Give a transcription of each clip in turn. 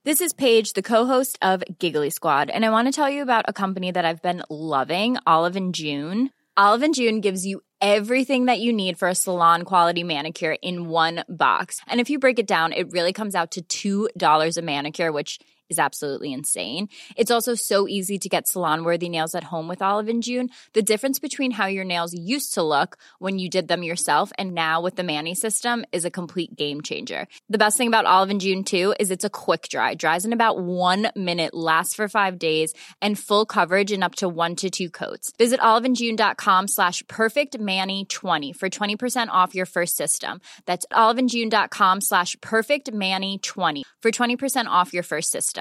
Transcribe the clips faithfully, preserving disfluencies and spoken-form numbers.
This is Paige, the co-host of Giggly Squad, and I want to tell you about a company that I've been loving, Olive and June. Olive and June gives you everything that you need for a salon-quality manicure in one box. And if you break it down, it really comes out to two dollars a manicure, which is absolutely insane. It's also so easy to get salon-worthy nails at home with Olive and June. The difference between how your nails used to look when you did them yourself and now with the Mani system is a complete game changer. The best thing about Olive and June, too, is it's a quick dry. Dries in about one minute, lasts for five days, and full coverage in up to one to two coats. Visit oliveandjune.com slash perfectmani20 for twenty percent off your first system. That's oliveandjune.com slash perfectmani20 for twenty percent off your first system.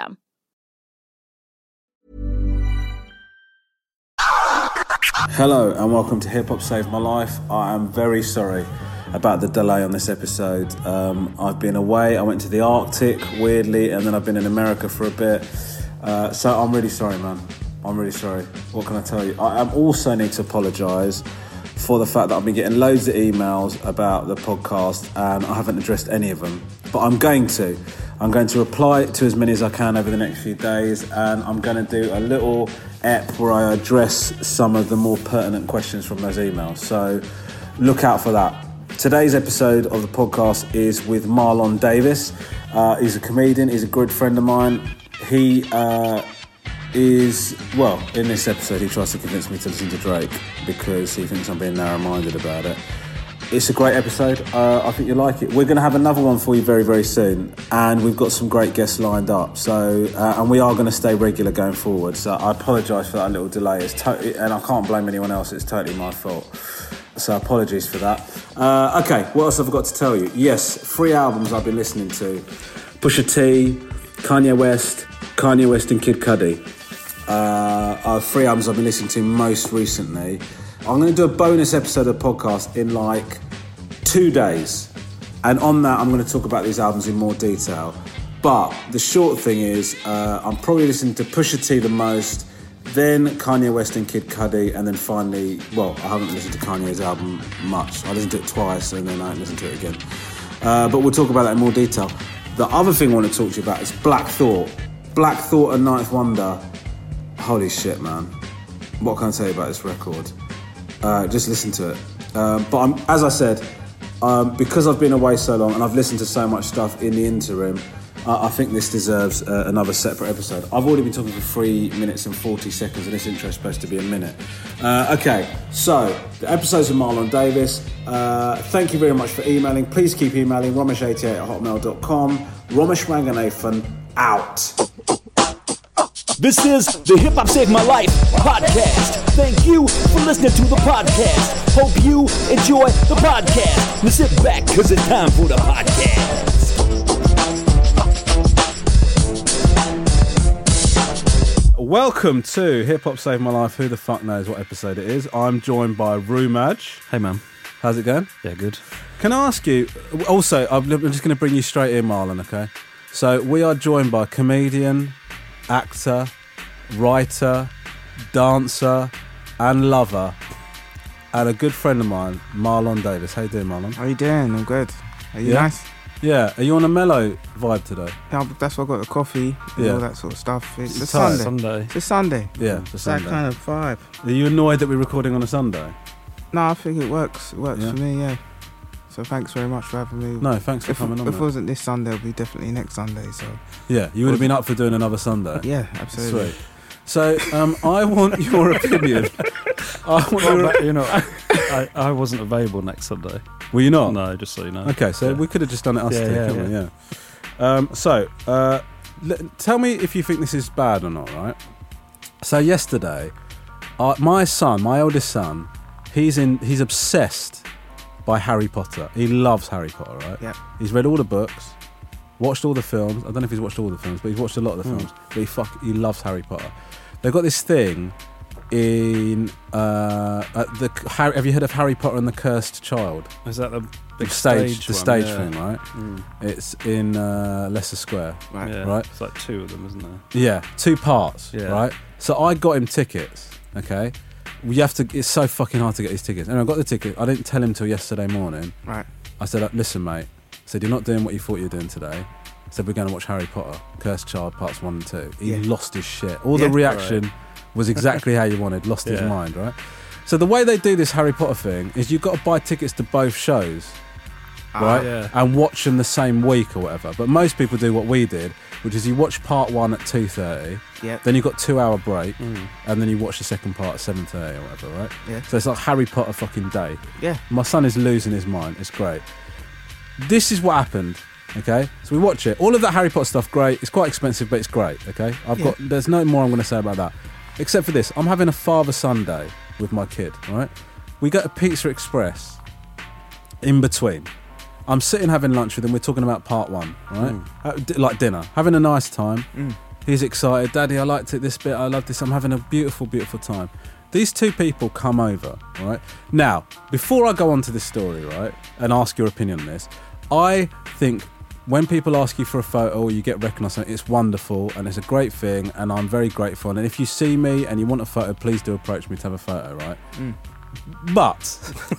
Hello and welcome to Hip Hop Saved My Life. I am very sorry about the delay on this episode. Um, I've been away. I went to the Arctic, weirdly, and then I've been in America for a bit. Uh, so I'm really sorry, man. I'm really sorry. What can I tell you? I am also need to apologise for the fact that I've been getting loads of emails about the podcast and I haven't addressed any of them. But I'm going to. I'm going to reply to as many as I can over the next few days, and I'm going to do a little ep where I address some of the more pertinent questions from those emails. So look out for that. Today's episode of the podcast is with Marlon Davis. Uh, he's a comedian. He's a good friend of mine. He uh, is, well, in this episode, he tries to convince me to listen to Drake because he thinks I'm being narrow-minded about it. It's a great episode. Uh, I think you'll like it. We're going to have another one for you very, very soon. And we've got some great guests lined up. So, uh, and we are going to stay regular going forward. So I apologise for that little delay. It's totally, and I can't blame anyone else. It's totally my fault. So apologies for that. Uh, okay, what else have I got to tell you? Yes, three albums I've been listening to. Pusha T, Kanye West, Kanye West and Kid Cudi. Uh, are three albums I've been listening to most recently. I'm going to do a bonus episode of the podcast in like two days. And on that, I'm going to talk about these albums in more detail. But the short thing is, uh, I'm probably listening to Pusha T the most, then Kanye West and Kid Cudi, and then finally, well, I haven't listened to Kanye's album much. I listened to it twice and then I haven't listened to it again. Uh, but we'll talk about that in more detail. The other thing I want to talk to you about is Black Thought. Black Thought and Ninth Wonder. Holy shit, man. What can I tell you about this record? Uh, just listen to it. Um, but I'm, as I said, um, because I've been away so long and I've listened to so much stuff in the interim, uh, I think this deserves uh, another separate episode. I've already been talking for three minutes and forty seconds and this intro is supposed to be a minute. Uh, okay, so the episodes of Marlon Davis. Uh, thank you very much for emailing. Please keep emailing. Romesh eighty-eight at hotmail dot com. Romesh Ranganathan out. This is the Hip Hop Saved My Life podcast. Thank you for listening to the podcast. Hope you enjoy the podcast. Now sit back, cause it's time for the podcast. Welcome to Hip Hop Saved My Life. Who the fuck knows what episode it is? I'm joined by Rumaj. Hey, man. How's it going? Yeah, good. Can I ask you, also, I'm just going to bring you straight in, Marlon, okay? So we are joined by comedian, actor, writer, dancer and lover and a good friend of mine, Marlon Davis. How you doing, Marlon? How you doing? I'm good. Are you yeah? nice? Yeah. Are you on a mellow vibe today? Yeah, that's why I got the coffee and yeah. all that sort of stuff. It's, it's a Sunday. Sunday. It's a Sunday. Yeah, it's a it's Sunday. That kind of vibe. Are you annoyed that we're recording on a Sunday? No, I think it works. It works yeah. for me, yeah. So thanks very much for having me. No, thanks for if, coming on. If man. it wasn't this Sunday, it'll be definitely next Sunday. So yeah, you would have been up for doing another Sunday. Yeah, absolutely. Sweet. So um, I want your opinion. I want well, your... but, you know, I, I wasn't available next Sunday. Were you not? No, just so you know. Okay, so yeah. we could have just done it us yeah, two, yeah, couldn't yeah. we? Yeah. Um, so, uh, l- tell me if you think this is bad or not, right? So yesterday, uh, my son, my eldest son, he's in. He's obsessed by Harry Potter. He loves Harry Potter, right? Yeah. He's read all the books, watched all the films. I don't know if he's watched all the films, but he's watched a lot of the Mm. films. But he fuck, he loves Harry Potter. They've got this thing in uh, at the. Harry, have you heard of Harry Potter and the Cursed Child? Is that the big stage, stage the one? stage yeah. thing, right? Mm. It's in uh, Leicester Square, Right. Yeah. right? It's like two of them, isn't there? Yeah, two parts, Yeah. right? So I got him tickets, okay? You have to. It's so fucking hard to get these tickets. And I got the ticket. I didn't tell him till yesterday morning. Right. I said, listen, mate. I said, you're not doing what you thought you were doing today. said we're going to watch Harry Potter, Cursed Child Parts one and two, he Yeah. lost his shit. All Yeah. the reaction was exactly how you wanted, lost his Yeah. mind, right? So the way they do this Harry Potter thing is you've got to buy tickets to both shows, right? yeah. And watch them the same week or whatever. But most people do what we did, which is you watch part one at two thirty, Yep. then you've got two hour break, Mm. and then you watch the second part at seven thirty or whatever, right? Yeah. So it's like Harry Potter fucking day. Yeah. My son is losing his mind. It's great. This is what happened. Okay, so we watch it. All of that Harry Potter stuff, great. It's quite expensive, but it's great. Okay, I've Yeah. got. There's no more I'm going to say about that, except for this. I'm having a Father Sunday with my kid. All right, we go to Pizza Express. In between, I'm sitting having lunch with him. We're talking about part one, right? Mm. Uh, d- like dinner, having a nice time. Mm. He's excited. Daddy, I liked it. This bit, I love this. I'm having a beautiful, beautiful time. These two people come over, right? Now, before I go on to this story, right, and ask your opinion on this, I think when people ask you for a photo or you get recognised, it's wonderful and it's a great thing, and I'm very grateful. And if you see me and you want a photo, please do approach me to have a photo, right? Mm. But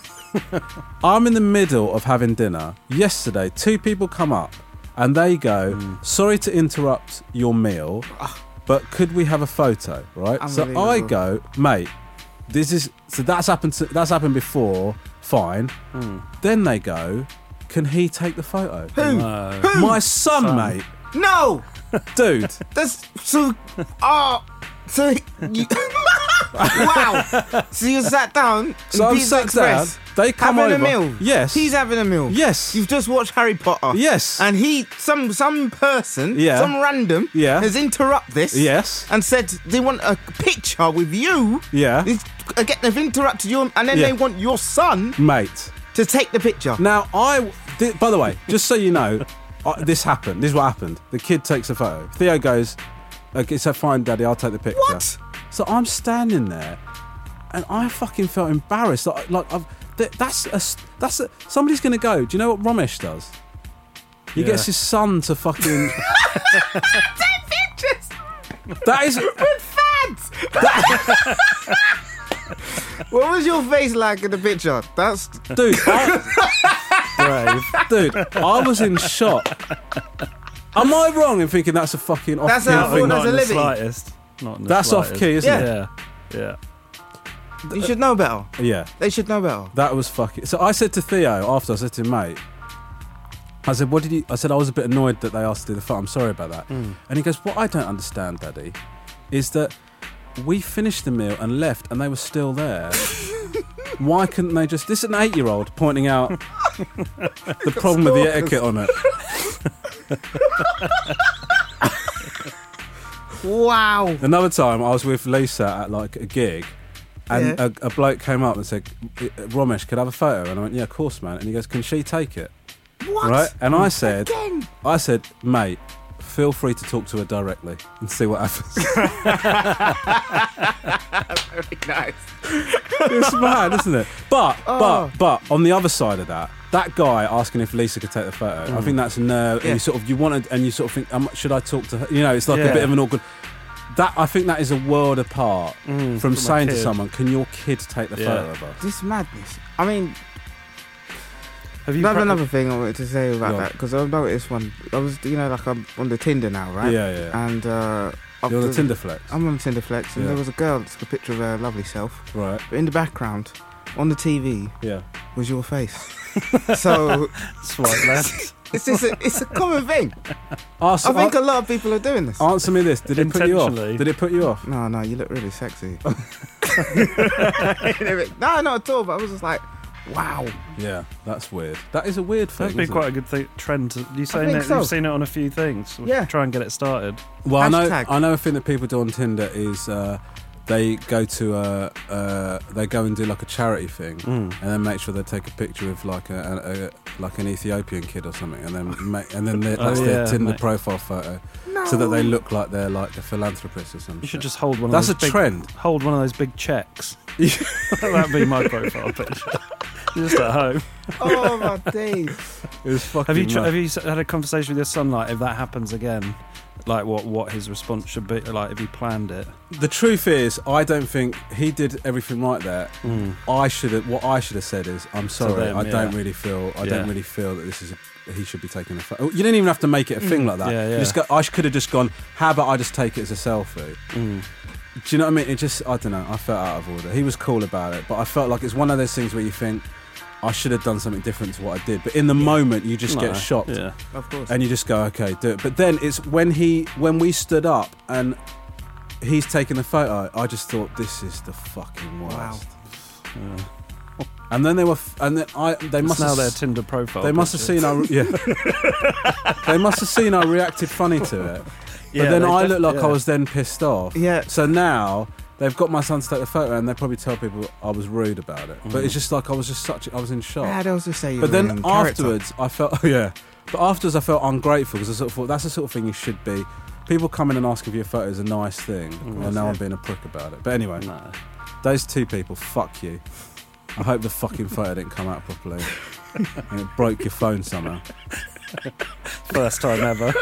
I'm in the middle of having dinner. Yesterday, two people come up and they go, Mm. sorry to interrupt your meal, but could we have a photo, right? So I Unbelievable. go, mate, this is, so that's happened to, that's happened before, fine. Mm. Then they go, can he take the photo? Who? No. Who? My son, Son. mate. No. Dude. That's so. Oh. So. You, wow. So you sat down. So in I'm Pizza sat down. Express, They come having over. a meal. Yes. He's having a meal. Yes. You've just watched Harry Potter. Yes. And he, some some person, Yeah. some random, Yeah. has interrupted this. Yes. And said they want a picture with you. Yeah. It's- Again, they've interrupted you, and then Yeah. they want your son Mate. to take the picture. Now, I. Th- by the way, just so you know, uh, this happened. This is what happened. The kid takes a photo. Theo goes, okay, so fine, Daddy, I'll take the picture. What? So I'm standing there, and I fucking felt embarrassed. Like, like I've, th- that's a, s- that's a, somebody's going to go. Do you know what Ramesh does? He Yeah. gets his son to fucking. Take pictures That is. with fads. What was your face like in the picture? That's Dude, I, Brave. dude, I was in shock. Am I wrong in thinking that's a fucking off That's key how I thing? thought Not that's a in the living. slightest. Not in the That's off slightest. key, isn't Yeah. it? Yeah. Yeah. you should know better. Yeah. They should know better. That was fucking. So I said to Theo after, I said to him, mate, I said, what did you. I said, I was a bit annoyed that they asked to do the photo. I'm sorry about that. Mm. And he goes, what I don't understand, Daddy, is that we finished the meal and left and they were still there. Why couldn't they just. This is an eight year old pointing out the problem with the etiquette on it. Wow. Another time, I was with Lisa at like a gig, and Yeah. a, a bloke came up and said, Ramesh, could I have a photo? And I went, yeah, of course, man. And he goes, can she take it? What? Right? And I said, Again? I said, mate, feel free to talk to her directly and see what happens. Very nice. It's mad, isn't it? But, Oh. but, but on the other side of that, that guy asking if Lisa could take the photo, I think that's no. And Yeah. you sort of, you wanted, and you sort of think, um, should I talk to her? You know, it's like a Yeah. bit of an awkward. That I think that is a world apart Mm, from my saying to kid. someone, "Can your kid take the Yeah. photo of us?" This madness. I mean, Have you I have pra- another thing I wanted to say about Go on. that because I've noticed one. I was, you know, like I'm on the Tinder now, right? Yeah, yeah. And uh, You're on after- the Tinder flex, I'm on Tinder Flex, and Yeah. there was a girl that took a picture of her lovely self, right? but in the background, on the T V, Yeah. was your face. So swipe left? it's just a, it's a common thing. Ask, I think a- a lot of people are doing this. answer me this: Did it put you off? Intentionally. Did it put you off? No, no, you look really sexy. No, not at all. But I was just like, wow. Yeah, that's weird. That is a weird thing. That's been isn't quite it? a good thing, trend. To, you saying think it? so. You've seen it on a few things. We'll Yeah. Try and get it started. Well, I know. Hashtag. I know a thing that people do on Tinder is uh, they go to a, uh, they go and do like a charity thing, Mm. and then make sure they take a picture of like a, a, a like an Ethiopian kid or something, and then make, and then they- that's Oh, their yeah, Tinder mate. profile photo, No. so that they look like they're like a philanthropist or something. You should just hold one. That's of a those big, trend. Hold one of those big checks. That'd be my profile picture. Just at home. Oh my days. It was fucking. Have you tr- mad. have you s- had a conversation with your son like if that happens again, like what what his response should be, like if he planned it. The truth is, I don't think he did everything right there. Mm. I should have. What I should have said is, "I'm sorry. them, I don't yeah. really feel. I Yeah. don't really feel that this is. A, he should be taking a photo. You didn't even have to make it a thing like that. Yeah, You yeah. just go, I could have just gone. How about I just take it as a selfie? Mm. Do you know what I mean? It just. I don't know. I felt out of order. He was cool about it, but I felt like it's one of those things where you think, I should have done something different to what I did. But in the moment, you just No, get shocked. Yeah. Of course. And you just go, okay, do it. But then it's when he, when we stood up and he's taking the photo, I just thought, this is the fucking worst. Wow. Yeah. And then they were, f- and then I, they It's must now have, their s- Tinder profile. they must have picture. seen I, yeah, they must have seen I reacted funny to it. But Yeah, then they I def- looked like yeah. I was then pissed off. Yeah. So now they've got my son to take the photo, and they probably tell people I was rude about it. But Mm. it's just like I was just such, I was in shock. Yeah, they'll just say you But were then in character. afterwards, I felt, oh yeah. But afterwards, I felt ungrateful because I sort of thought that's the sort of thing you should be. People coming and asking for your photo is a nice thing, and now I'm being a prick about it. But anyway, No. those two people, fuck you. I hope the fucking photo didn't come out properly, and it broke your phone somehow. First time ever.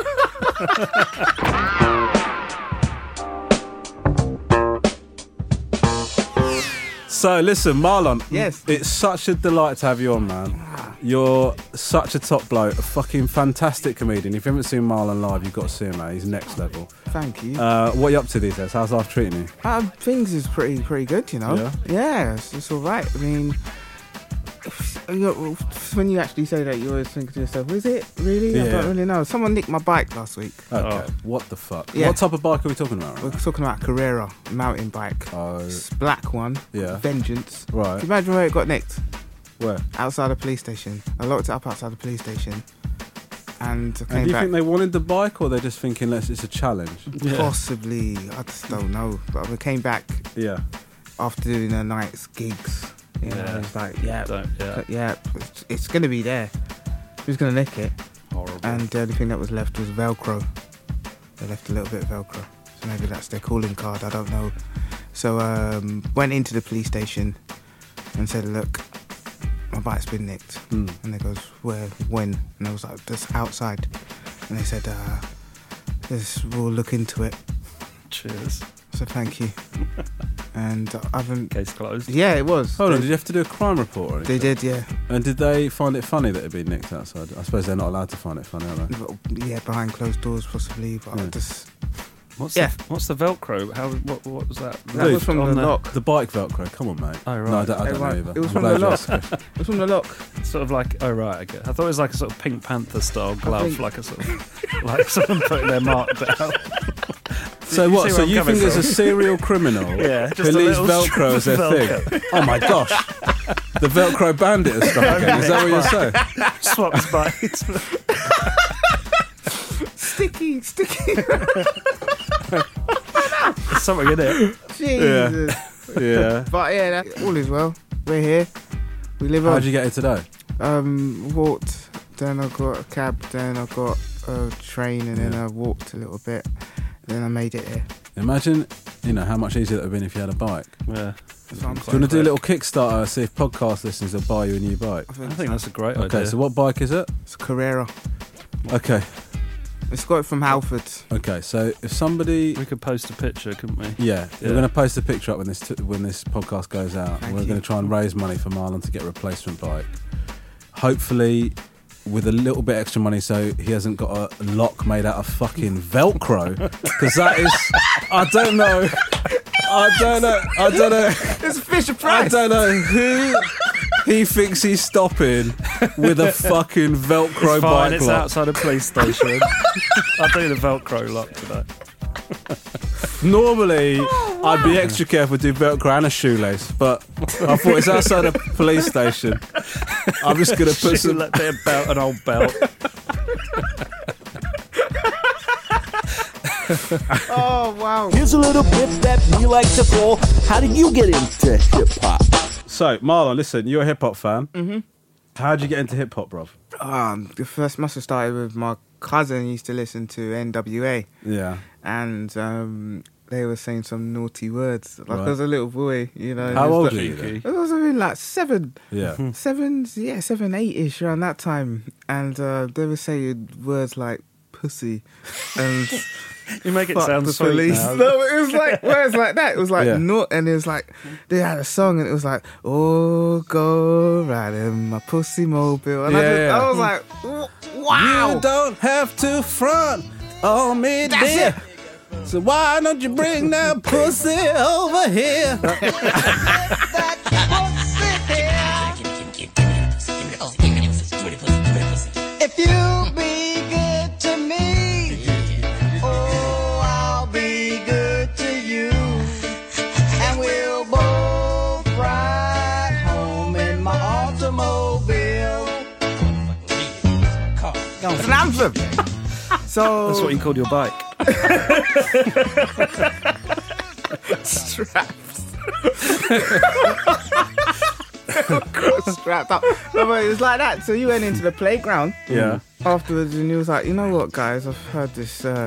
So listen, Marlon. Yes. It's such a delight to have you on, man. You're such a top bloke, a fucking fantastic comedian. If you haven't seen Marlon live, you've got to see him, mate. He's next level. Thank you. Uh, what are you up to these days? How's life treating you? Um, things is pretty pretty good, you know. Yeah? Yeah, it's, it's all right. I mean, you know, when you actually say that, you always think to yourself, "Was it really?" I Yeah. don't really know. Someone nicked my bike last week. Okay. Oh. What the fuck? Yeah. What type of bike are we talking about? We're Right? talking about Carrera mountain bike. Oh, It's a black one. yeah. Vengeance. Can Right. you imagine where it got nicked? Where? Outside the police station. I locked it up outside the police station, and I came And do you back. think they wanted the bike, or they're just thinking, let's, it's a challenge? Yeah. Possibly, I just don't know. But we came back Yeah. after doing a night's gigs. You know, Yeah. it's like, yeah, Don't, yeah. yeah, it's, it's gonna be there. Who's gonna nick it? Horrible. And the only thing that was left was Velcro. They left a little bit of Velcro, so maybe that's their calling card. I don't know. So um, went into the police station and said, "Look, my bike's been nicked." Mm. And they goes, "Where? When?" And I was like, "Just outside." And they said, uh, this, "We'll look into it." Cheers. So thank you. And I haven't. Case closed. Yeah, it was. Hold on, They, did you have to do a crime report or anything? they did, yeah. And did they find it funny that it had been nicked outside? I suppose they're not allowed to find it funny, are they? Well, yeah, behind closed doors, possibly. But I Yeah. just. What's Yeah. the What's the Velcro? How? What? What was that? That Dude, was from on the the- lock. The bike Velcro, come on, mate. Oh, right. No, I don't, I Hey, don't right. know either. It was I'm from glad the you lock. asked the question. It was from the lock. Sort of like, oh right, I get. I thought it was like a sort of Pink Panther style glove, think- like a sort of like someone putting their mark down. So you what? see So where I'm you coming think there's a from? serial criminal Yeah, who just a leaves little Velcro as their strip of thing? Oh my gosh. The Velcro bandit has struck again. Is that what you're saying? Swaps bites. Sticky, sticky. There's something in it. Jesus. Yeah. But yeah, that, all is well. We're here. We live How'd on. you get here today? Um, walked. Then I got a cab. Then I got a train, and then I walked a little bit. Then I made it here. Imagine, you know, how much easier that would have been if you had a bike. Yeah. So I'm Do you want to do a little Kickstarter, see if podcast listeners will buy you a new bike? I I think think that's a great Okay, idea. so what bike is it? it's Carrera. Okay, It's got it from Halford. okay, so if somebody... we could post a picture, couldn't we? Yeah, Yeah. we're going to post a picture up when this t- when this podcast goes out. Thank we're you. going to try and raise money for Marlon to get a replacement bike. Hopefully, with a little bit extra money, so he hasn't got a lock made out of fucking Velcro, because that is, I don't know, I don't know, I don't know, It's Fisher I Price. don't know who he thinks he's stopping with a fucking Velcro It's fine, bike it's lock. outside a police station. I'll do the Velcro lock today. Normally, I'd be extra careful to do Velcro and a shoelace, but I thought it's outside a police station. I'm just going to put some... Shoot, bit of belt, an old belt. Oh wow. Here's a little bit that we like to call, how did you get into hip hop? So, Marlon, listen, you're a hip-hop fan. Mm-hmm. How'd you get into hip-hop, bruv? Um, the first must have started with my cousin used to listen to N W A, Yeah. and um, they were saying some naughty words. Like Right. I was a little boy, you know. and How it was old like- are you then? I was only like seven, Yeah. seven, yeah, seven, eight-ish around that time, and uh, they were saying words like pussy and You make it Fuck sound the sweet police. now. No, it was like, where it's like that. It was like, Yeah. no, and it was like, they had a song and it was like, oh, go ride in my pussy mobile. And I, Yeah, just, yeah. I was like, w- wow. You don't have to front on me, That's dear. So why don't you bring that pussy over here? If you be good to me, oh, I'll be good to you. And we'll both ride home in my automobile. It's an anthem. So That's what you called your bike. straps. Strapped up. No, but it was like that. So you went into the playground. Yeah. Afterwards, and you was like, you know what, guys? I've heard this. Uh,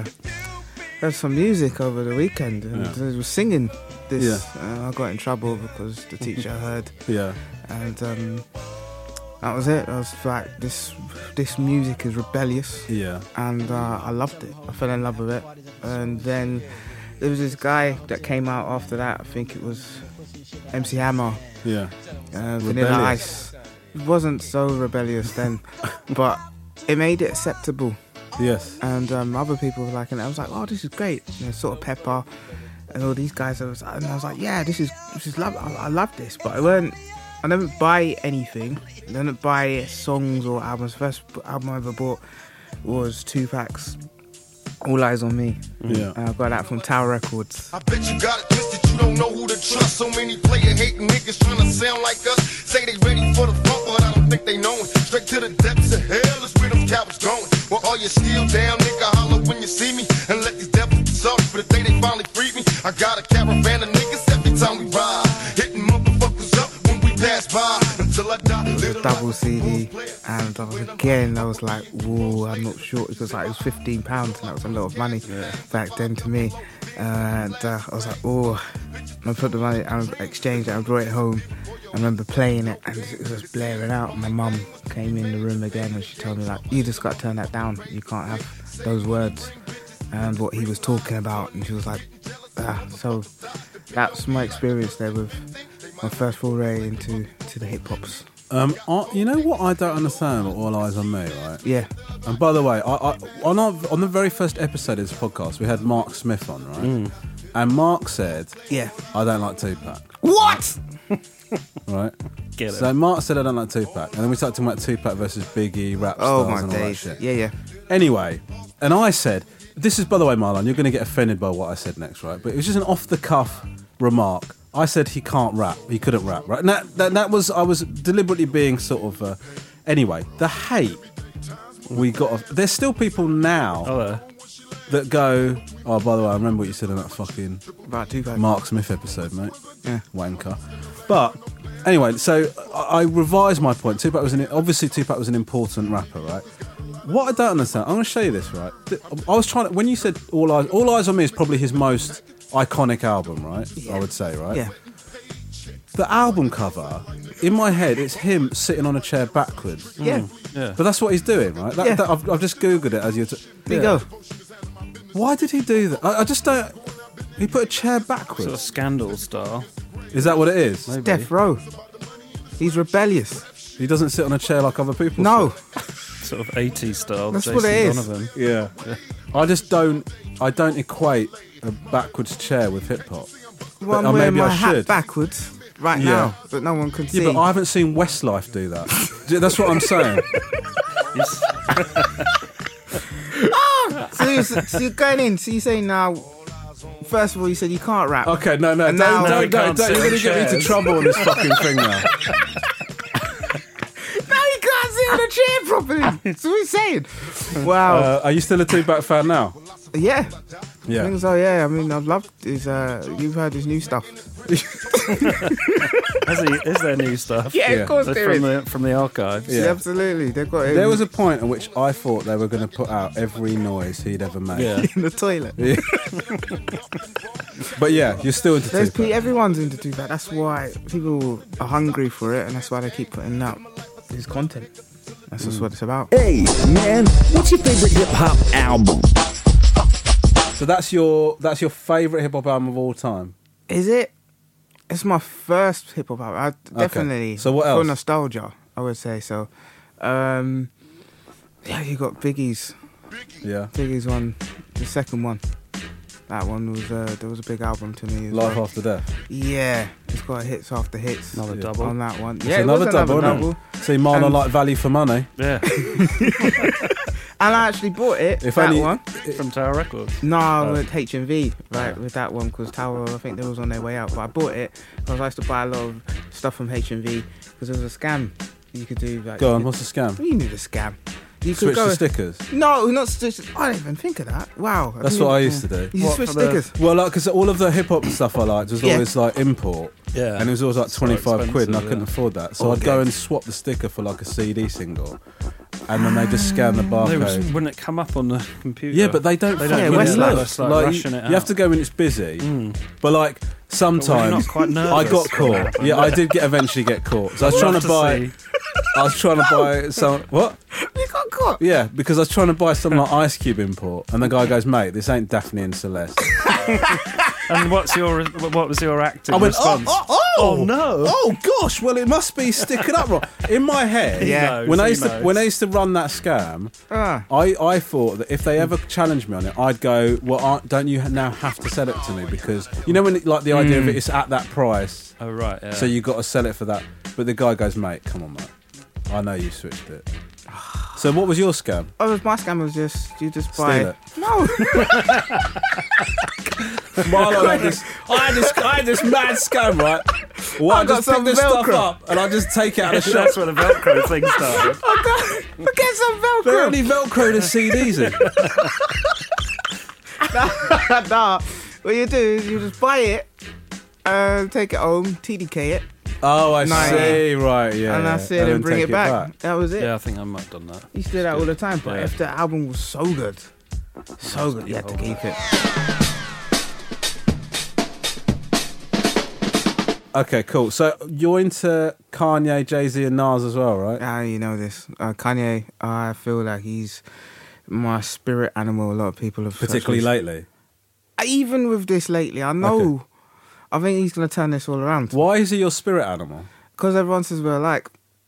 heard some music over the weekend, and Yeah. they were singing this. Yeah. And I got in trouble because the teacher heard, Yeah. and um, that was it. I was like, this, this music is rebellious. Yeah. And uh, I loved it. I fell in love with it. And then there was this guy that came out after that. I think it was M C Hammer, Yeah. uh, Vanilla Rebellious. Ice. It wasn't so rebellious then, but it made it acceptable. Yes. And um, other people were like, and I was like, oh, this is great. You know, sort of Pepper and all these guys. I was, and I was like, yeah, this is this is love. I, I love this, but I weren't. I didn't buy anything. I didn't buy songs or albums. First album I ever bought was Tupac's All Eyes on Me. Yeah. And I got that from Tower Records. I bet you got it twisted, you don't know who to trust. So many player hating niggas trying to sound like us. Say they ready for the funk, but I don't think they know it. Straight to the depths of hell is where them cowards going. Well, all you still down, nigga, holler when you see me. And let these devils be sorry for the day they finally freed me. I got a caravan of niggas every time we ride. Hitting motherfuckers up when we pass by. Until I die, little Double C D, and I was again, I was like, whoa, I'm not sure, because like, it was fifteen pounds, and that was a lot of money back then to me. And uh, I was like, oh, and I put the money, I exchanged it, I brought it home. I remember playing it, and it was blaring out. My mum came in the room again, and she told me, like, you just got to turn that down. You can't have those words and what he was talking about. And she was like, ah. So that's my experience there with my first foray into to the hip hops. Um, I, you know what I don't understand about All Eyes on Me, right? Yeah. And by the way, I, I, on, our, on the very first episode of this podcast, we had Mark Smith on, right? And Mark said, Yeah. I don't like Tupac. What? Right? Get it. So Mark said, I don't like Tupac. And then we started talking about Tupac versus Biggie, rap Oh stars my and all that days. shit. Yeah, yeah. Anyway, and I said, this is, by the way, Marlon, you're going to get offended by what I said next, right? But it was just an off-the-cuff remark. I said he can't rap. He couldn't rap, right? And that, that, that was, I was deliberately being sort of... Uh, anyway, the hate we got... Off, there's still people now Oh, uh, that go, oh, by the way, I remember what you said in that fucking About Tupac. Mark Smith episode, mate. Yeah. Wanker. But... Anyway, so I I revised my point. Tupac was an, obviously Tupac was an important rapper, right? What I don't understand, I'm going to show you this, right? Th- I was trying to, when you said All Eyes, All Eyes on Me is probably his most iconic album, right? I would say, right? Yeah. The album cover, in my head, it's him sitting on a chair backwards. Yeah. yeah. But that's what he's doing, right? That, Yeah. that- I've, I've just Googled it as you. T- There you Yeah. go. Why did he do that? I, I just don't. He put a chair backwards. Sort of Scandal style. Is that what it is? Maybe. Death Row. He's rebellious. He doesn't sit on a chair like other people. No. Sort of eighties style. That's Jason what it is. Donovan. Yeah. I just don't. I don't equate a backwards chair with hip hop. Well, But, I'm uh, wearing maybe I my hat should. backwards right Yeah. now, but no one can see. Yeah, but I haven't seen Westlife do that. Do- That's what I'm saying. so, you're, so you're going in, so you're saying now, first of all, you said you can't rap. Okay, no, no, And don't, now- don't, we don't, can't don't. sit You're on going to get me into chairs. trouble on this fucking thing now. Now you can't sit on a chair properly. That's what he's saying. Wow. Uh, are you still a Tupac fan now? yeah. I Yeah. think so, yeah. I mean, I've loved his, uh, you've heard his new stuff. Is, he, is there new stuff? Yeah, Yeah. of course From there is. the, from the archives. Yeah. Yeah, absolutely. They've got him There was a point at which I thought they were going to put out every noise he'd ever made. Yeah. in the toilet. But yeah, you're still into There's Tupac. pe- everyone's into Tupac. That's why people are hungry for it, and that's why they keep putting out his content. That's just what it's about. Hey, man, what's your favorite hip hop album? So So that's your that's your favourite hip hop album of all time. Is it? It's my first hip hop album. I, definitely. So what For else? nostalgia, I would say so. Um, yeah, you got Biggie's. Yeah. Biggie's one, the second one. That one was uh, there was a big album to me. As Life well. After Death. Yeah, it's got hits after hits. Another Yeah. double. On that one. It's Yeah, it another was double, another isn't double. it? See, mine And- are like value for money. Yeah, And I actually bought it. If that only- one. from Tower Records. No, Oh. with H M V, right, Oh. with that one, because Tower, I think they was on their way out. But I bought it because I used to buy a lot of stuff from H M V because there was a scam you could do. Like, Go you on, could- what's the scam? You knew the scam. You Switch could go. the stickers. No, not switch. I didn't even think of that. Wow. That's what I used to do. You What, switch for the- stickers. Well, like, because all of the hip hop stuff I liked was Yeah. always like import. Yeah, And it was always like So twenty-five quid, and I expensive, couldn't yeah. afford that. So Oh, I'd go okay. and swap the sticker for like a C D single, and then they just scan the They was, barcode. wouldn't it come up on the computer? Yeah, but they don't. They fucking don't really know. know. It's like rushing it you have out. to go when it's busy. Mm. But like sometimes not quite nervous I got when it caught. happened? Yeah, I did get eventually get caught. So I was I'd trying love to to buy. see. I was trying to buy some. What? You got caught. Yeah, because I was trying to buy some like Ice Cube import, and the guy goes, "Mate, this ain't Daphne and Celeste." And what's your what was your active I went, oh, response? oh, oh, Oh, no. oh gosh, well it must be sticking up wrong. In my head, Yeah. knows, when I he used to knows. when I used to run that scam, Ah. I, I thought that if they ever challenged me on it, I'd go, well, aren't, don't you now have to sell it to me? Because, you know, when it, like the idea of it is at that price, Oh right, yeah. so you got to sell it for that. But the guy goes, mate, come on, mate. I know you switched it. So what was your scam? Oh, was my scam was just you just buy. Steal it. No. Marlon had this, I had this, I had this mad scam, right? Well, I, I got just pick some this stuff Velcro. up and I just take it out of the shop. That's where the Velcro thing started. Get some Velcro. They're only Velcro the C Ds in. Nah. What you do is you just buy it, uh, take it home, T D K it, Oh, I Nice. see, right, yeah. and yeah. that's it, and then bring take it back. That was it. Yeah, I think I might have done that. You used to do that all the time, but Yeah. if the album was so good, so good, you had to keep it. Okay, cool. So you're into Kanye, Jay-Z and Nas as well, right? Ah, you know this. Uh, Kanye, I feel like he's my spirit animal. A lot of people have Particularly lately. Even with this lately, I know. Okay. I think he's gonna turn this all around. Why is he your spirit animal? Because everyone says we're alike.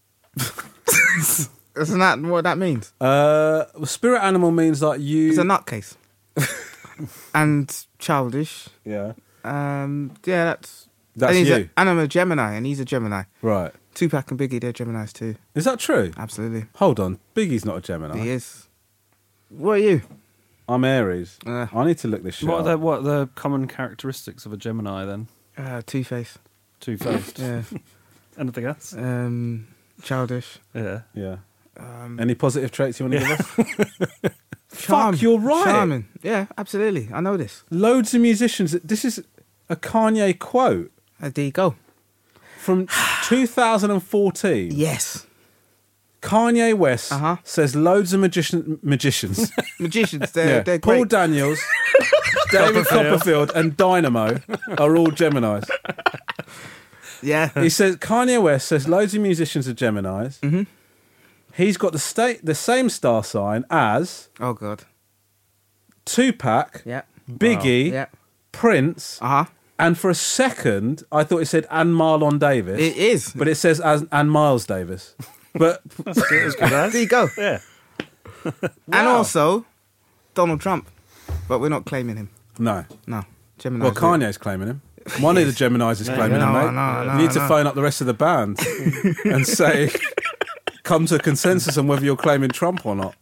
Isn't that what that means? Uh, well, spirit animal means like you... It's a nutcase. And childish. Yeah. Um, yeah, that's. That's and he's you. A, and I'm a Gemini, and he's a Gemini. Right. Tupac and Biggie, they're Geminis too. Is that true? Absolutely. Hold on. Biggie's not a Gemini. He is. What are you? I'm Aries. Uh, I need to look this shit What are up. the what are the common characteristics of a Gemini then? Uh, Two-Face. Two faced. Yeah. Anything else? Um, childish. Yeah. Yeah. Um, Any positive traits you want to give us? charm, Fuck, you're right. Charming. Yeah, absolutely. I know this. Loads of musicians. This is a Kanye quote Uh, there you go. from two thousand fourteen. Yes. Kanye West Uh-huh. says loads of magician, magicians. Magicians, they're, yeah. they're Paul great. Daniels, David Copperfield, and Dynamo are all Geminis. Yeah. He says Kanye West says loads of musicians are Geminis. Mm-hmm. He's got the state the same star sign as Oh, God. Tupac, Yeah. Biggie, Yeah. Prince, Uh-huh. and for a second I thought it said and Marlon Davis, It is. but it says as and Miles Davis. But That's good, as good as. There you go. Yeah. And Wow. also, Donald Trump. But we're not claiming him. no. No. Gemini. Well, Kanye's claiming him. One of the Geminis is claiming No, him, mate. no, no, you need to no. phone up the rest of the band and say, come to a consensus on whether you're claiming Trump or not.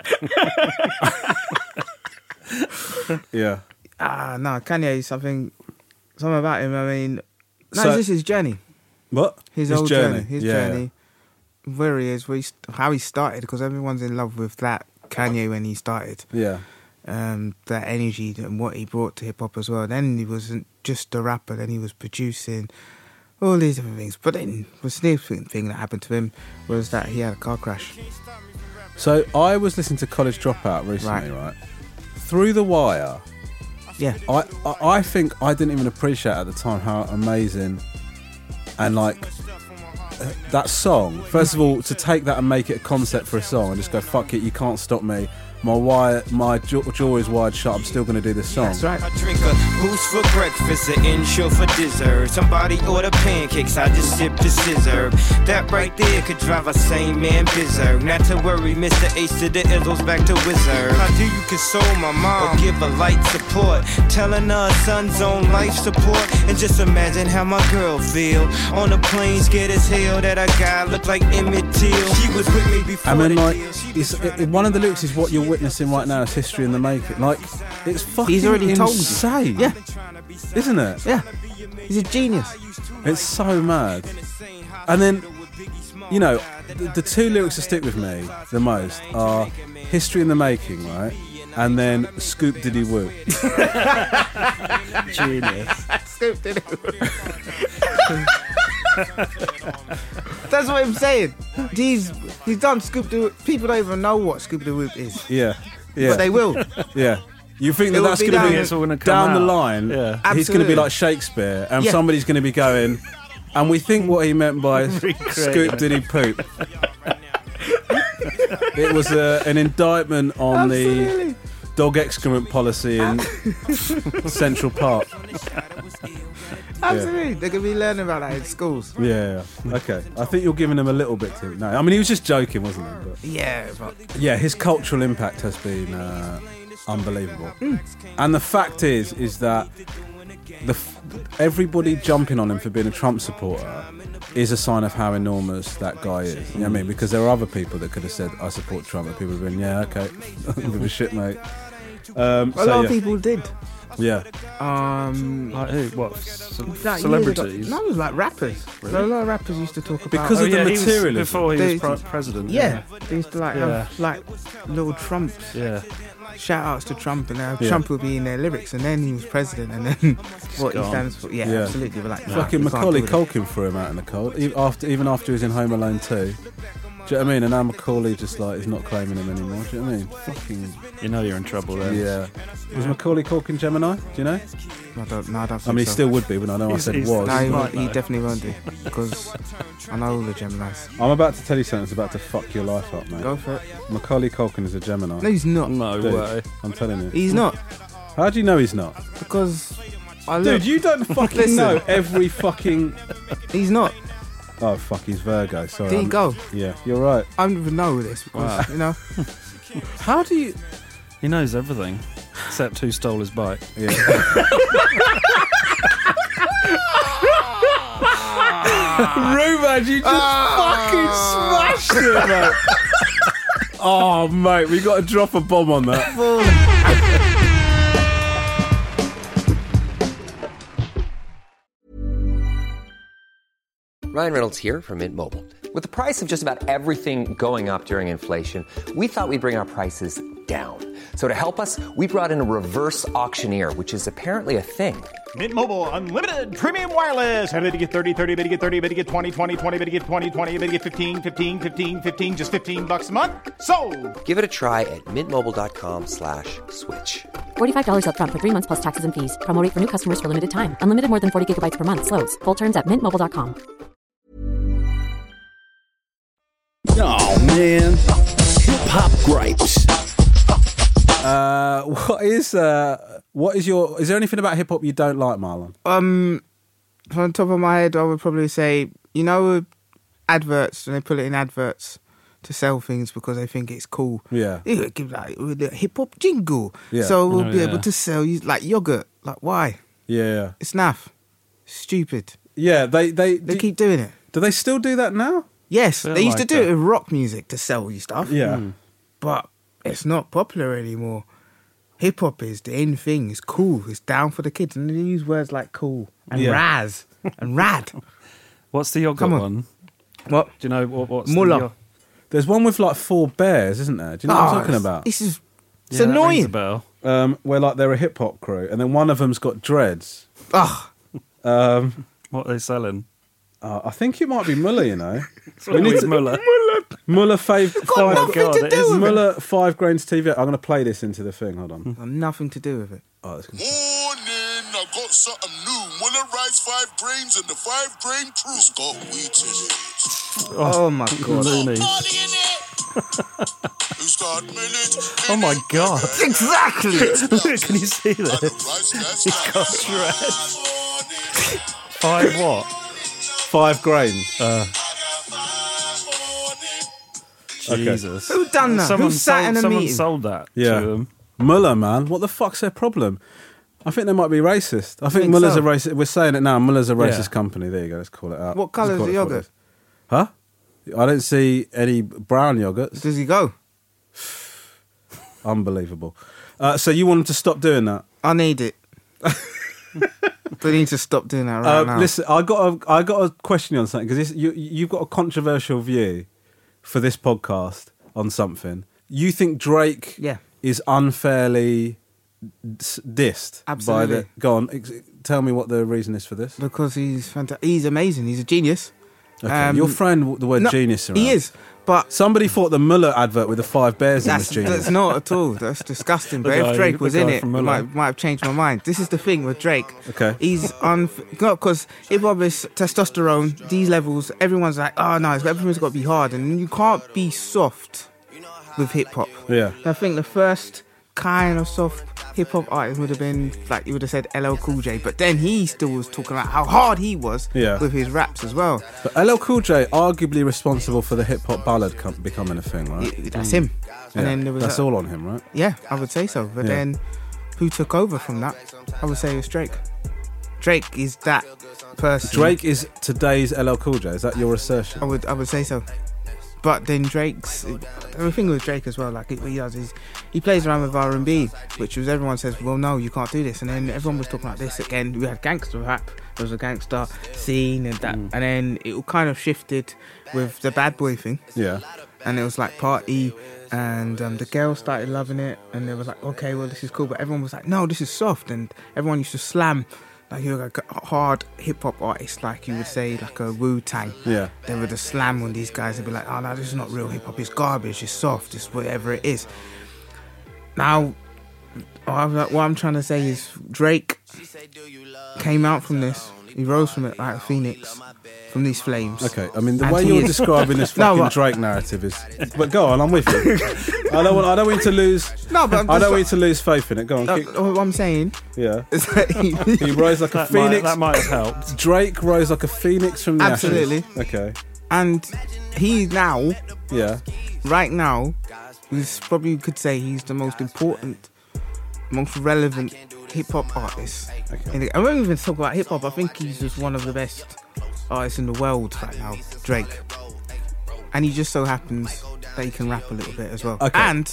Yeah. Ah, no, Kanye, something, something about him. I mean, no, So- it's just his journey. What? His, old journey. His Yeah, journey. Where he is, where he, st- how he started, because everyone's in love with that Kanye when he started. Yeah. Um, that energy and what he brought to hip hop as well. Then he wasn't just a rapper, then he was producing all these different things. But then the significant thing that happened to him was that he had a car crash. So I was listening to College Dropout recently, right? Right. Through the Wire, Yeah. I, I I think I didn't even appreciate at the time how amazing and like uh, that song. First of all, to take that and make it a concept for a song and just go fuck it, you can't stop me. my wire, my jaw, jaw is wide shut. I'm still going to do this song. That's right. I drink a boost for breakfast, an insure for dessert. Somebody order pancakes, I just sip the scissor. That right there could drive a sane man berserk. Not to worry, Mister Ace to the Izzles back to Wizard. How do you console my mom or give her light support? Telling her son's on life support. And just imagine how my girl feel on the plane, scared as hell that a guy looked like Emmett Till. She was with me before. And then, the like, deal. She it's, was it, one of the lyrics is what you're witnessing right now is history in the making. Like, it's fucking He's already told you. insane. Yeah. Isn't it? Yeah. He's a genius. It's so mad. And then, you know, the, the two lyrics that stick with me the most are history in the making, right? And then Scoop Diddy Whoop. Genius. Scoop Diddy Whoop. That's what I'm saying. He's he's done Scoop Diddy Whoop. People don't even know what Scoop Diddy Whoop is. Yeah. Yeah. But they will. Yeah. You think It that will that's be going to down- be It's all gonna come down the out. line? Yeah. He's going to Absolutely. be like Shakespeare, and Yeah. somebody's going to be going, and we think what he meant by Scoop Diddy Poop. It was uh, an indictment on Absolutely. the dog excrement policy in Central Park. Absolutely. They're going to be learning about that in schools. Yeah, yeah. Okay. I think you're giving him a little bit too. No, I mean he was just joking, wasn't he? But Yeah, but yeah, his cultural impact has been uh, unbelievable. Mm. And the fact is, is that the f- everybody jumping on him for being a Trump supporter is a sign of how enormous that guy is. You know what I mean? Because there are other people that could have said, I support Trump, and people have been, yeah, okay, give a shit, mate. Um, a so, lot yeah. of people did. Yeah. Um, Like who? What? Ce- like years celebrities? ago. No, it was like rappers. A lot of rappers used to talk about. Because Oh, of the yeah, he was- materialism. before he They- was pre- president. Yeah, they used to like Yeah. have like little Trumps, Yeah. shout outs to Trump, and uh, Yeah. Trump would be in their lyrics, and then he was president, and then what he gone. stands for. Yeah, Yeah. absolutely. But like, nah, Fucking we can't Macaulay do that. Culkin threw him out in the cold, e- after, even after he was in Home Alone two. Do you know what I mean? And now Macaulay just like is not claiming him anymore. Do you know what I mean? Fucking You know you're in trouble there. yeah. Was Macaulay Culkin Gemini? Do you know? I don't, no, I don't think I mean, he so. still would be, but I know He's- I said he's- was. No, he, might won't, he know. definitely won't do because I know all the Geminis. I'm about to tell you something that's about to fuck your life up, mate. Go for it. Macaulay Culkin is a Gemini. No, he's not. No Dude, way. I'm telling you. He's not How do you know he's not? because I look. Dude, you don't fucking Listen. know every fucking. He's not. Oh fuck, he's Virgo. Sorry. There you I'm- go. Yeah, you're right. I don't even know this because you know. How do you? He knows everything except who stole his bike. Yeah. Ruben, you just fucking smashed it, mate. Oh, mate, we got to drop a bomb on that. Ryan Reynolds here from Mint Mobile. With the price of just about everything going up during inflation, we thought we'd bring our prices down. So to help us, we brought in a reverse auctioneer, which is apparently a thing. Mint Mobile Unlimited Premium Wireless. How to get thirty, thirty, how to get thirty, how to get twenty, twenty, twenty, how to get twenty, twenty, how to get fifteen, fifteen, fifteen, fifteen, just fifteen bucks a month? Sold! Give it a try at mintmobile.com slash switch. forty-five dollars up front for three months plus taxes and fees. Promo rate for new customers for limited time. Unlimited more than forty gigabytes per month. Slows full terms at mint mobile dot com. Oh man, hip hop gripes. Uh, what is uh, what is your? Is there anything about hip hop you don't like, Marlon? Um, from the top of my head, I would probably say, you know, adverts, and they put it in adverts to sell things because they think it's cool. Yeah. You would give like with a hip hop jingle, Yeah. so we'll Oh, be yeah. able to sell you like yogurt. Like why? Yeah, It's naff. Stupid. yeah. They they They do, keep doing it. do they still do that now? Yes, Feel they used like to do that. it with rock music to sell you stuff. Yeah, But it's not popular anymore. Hip hop is the in thing. It's cool. It's down for the kids, and they use words like cool and Yeah. raz and rad. What's the yogurt Come on. one? What? Do you know what, what's Mullah. the yo- there's one with like four bears, isn't there? Do you know what I'm Oh, talking it's- about? This is it's Yeah, that rings a annoying. bell. Um, where like they're a hip hop crew, and then one of them's got dreads. Ugh. Um, What are they selling? uh, I think it might be Muller. You know, We need Muller. Muller five, five nothing God, to it do is with it. Muller five grains T V. I'm going to play this into the thing. Hold on. Got nothing to do with it. Oh, it's gonna... Morning, I got something new. Muller rice, five grains, and the five grain crew. It's got wheat in it. Oh, my god. Looney. Party in it. Oh my god. Exactly. Can you see this? He's got dreads. Five what? Five grains. Uh, Jesus. Who done that? Someone Who sat sold, in a someone meeting? sold that Yeah. to them. Muller, man, what the fuck's their problem? I think they might be racist. I think, Think Muller's so. a racist. We're saying it now. Muller's a racist Yeah. company. There you go. Let's call it out. What colour Let's is call the it what it yogurt? is. Huh? I don't see any brown yogurts. Does he go? Unbelievable. Uh, so you want him to stop doing that? I need it. They need to stop doing that right Uh, now. listen, I got a, I got a question on something because you, you've got a controversial view for this podcast on something. You think Drake Yeah. is unfairly s- dissed? Absolutely. By the, go on, ex- tell me what the reason is for this. Because he's fanta- he's amazing. He's a genius. Okay. Um, You're throwing the word no, genius around. He is, but Somebody thought the Muller advert with the five bears in was that's, genius. that's not at all. That's disgusting. But The guy- if Drake the was guy in it, it from Muller. might, might have changed my mind. This is the thing with Drake. Okay. He's on not because hip hop is testosterone. These levels, everyone's like, oh no, it's- everyone's got to be hard, and you can't be soft with hip hop. Yeah. I think the first kind of soft hip hop artist would have been like you would have said L L Cool J, but then he still was talking about how hard he was Yeah. with his raps as well. But L L Cool J, arguably responsible for the hip hop ballad com- becoming a thing, right? Y- That's him. And Yeah. then there was That's a- all on him, right? Yeah, I would say so. But Yeah. then who took over from that? I would say it was Drake. Drake is that person. Drake is today's L L Cool J. Is that your assertion? I would I would say so. But then Drake's the thing with Drake as well, like what he does is he plays around with R and B, which was everyone says, well, no, you can't do this, and then everyone was talking about this again. We had gangster rap, there was a gangster scene, and that, Mm. and then it kind of shifted with the bad boy thing, Yeah. and it was like party, and um, the girls started loving it, and they was like, okay, well, this is cool, but everyone was like, no, this is soft, and everyone used to slam. Like you're like a hard hip hop artist, like you would say, like a Wu-Tang. Yeah. They would just slam on these guys and be like, oh no, this is not real hip hop, it's garbage, it's soft, it's whatever it is. Now, what I'm, what I'm trying to say is Drake came out from this, he rose from it like a phoenix, from these flames. Okay, I mean the And way he you're is- describing this No, fucking but- Drake narrative is. But go on, I'm with you. I don't want. I don't want you to lose. No, but I'm I just- don't want you to lose faith in it. Go on. Uh, Keep, what I'm saying yeah. is that he, He rose like a That might, phoenix. that might have helped. Drake rose like a phoenix from the Absolutely. ashes. Okay. and he now, Yeah. right now, he's probably you could say he's the most important, most relevant hip hop artist. Okay. In the, I won't even talk about hip hop. I think he's just one of the best artists in the world right now, Drake. And he just so happens that he can rap a little bit as well. Okay. And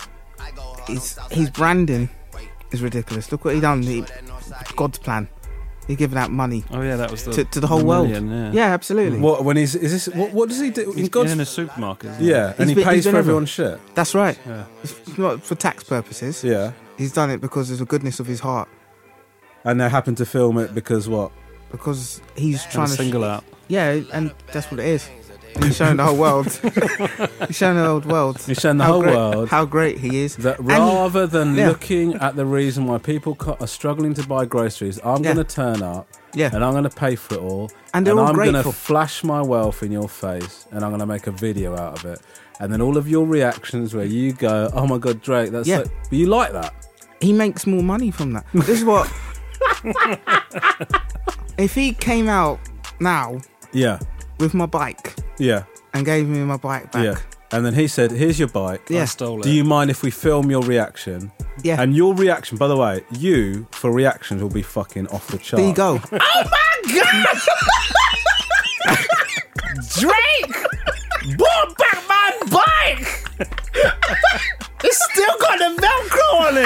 his his branding is ridiculous. Look what he done. He, God's plan. He's giving out money Oh yeah, that was the to, to the whole the world. million, yeah. yeah, absolutely. What when he's is this? What, what does he do? In He's God's in a supermarket. Isn't he? yeah, and He's he been- pays he's been for over- everyone's shit. That's right. Yeah. It's not for tax purposes. Yeah, He's done it because of the goodness of his heart. and they happen to film it because what? Because he's Trying trying to to single sh- out. Yeah, and that's what it is. And he's showing the whole world. He's showing the whole world. He's showing the how whole great, world how great he is. that And he- rather than yeah. looking at the reason why people co- are struggling to buy groceries, I'm Yeah. going to turn up Yeah. and I'm going to pay for it all. And they're all I'm going to grateful. flash my wealth in your face and I'm going to make a video out of it. And then all of your reactions where you go, oh my God, Drake, that's Yeah. so... But you like that? He makes more money from that. This is what. If he came out now Yeah, with my bike yeah, and gave me my bike back, yeah. And then he said, here's your bike. Yeah. I stole it. Do you mind if we film your reaction? yeah, And your reaction, by the way, you for reactions will be fucking off the chart. there you go. Oh my God! Drake brought back my bike. It's still got the Velcro on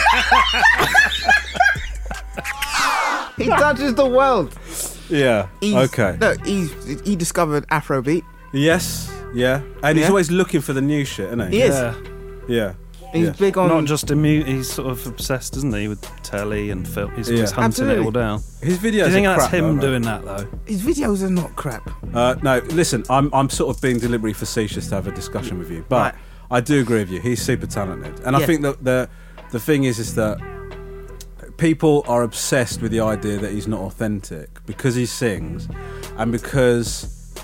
it. He touches the world. Yeah. He's, okay. Look, he's he discovered Afrobeat. Yes. Yeah. And he's Yeah. always looking for the new shit, isn't he? He is. Yeah. Yeah. He's Yeah. big on. Not just immune. He's sort of obsessed, isn't he, with telly and film. He's Yeah. just hunting Absolutely. it all down. His videos. Do you think are that's crap, him though, doing that though? his videos are not crap. Uh, no, listen. I'm I'm sort of being deliberately facetious to have a discussion with you, but Right. I do agree with you. He's super talented, and I Yeah. think that the the thing is is that people are obsessed with the idea that he's not authentic because he sings, and because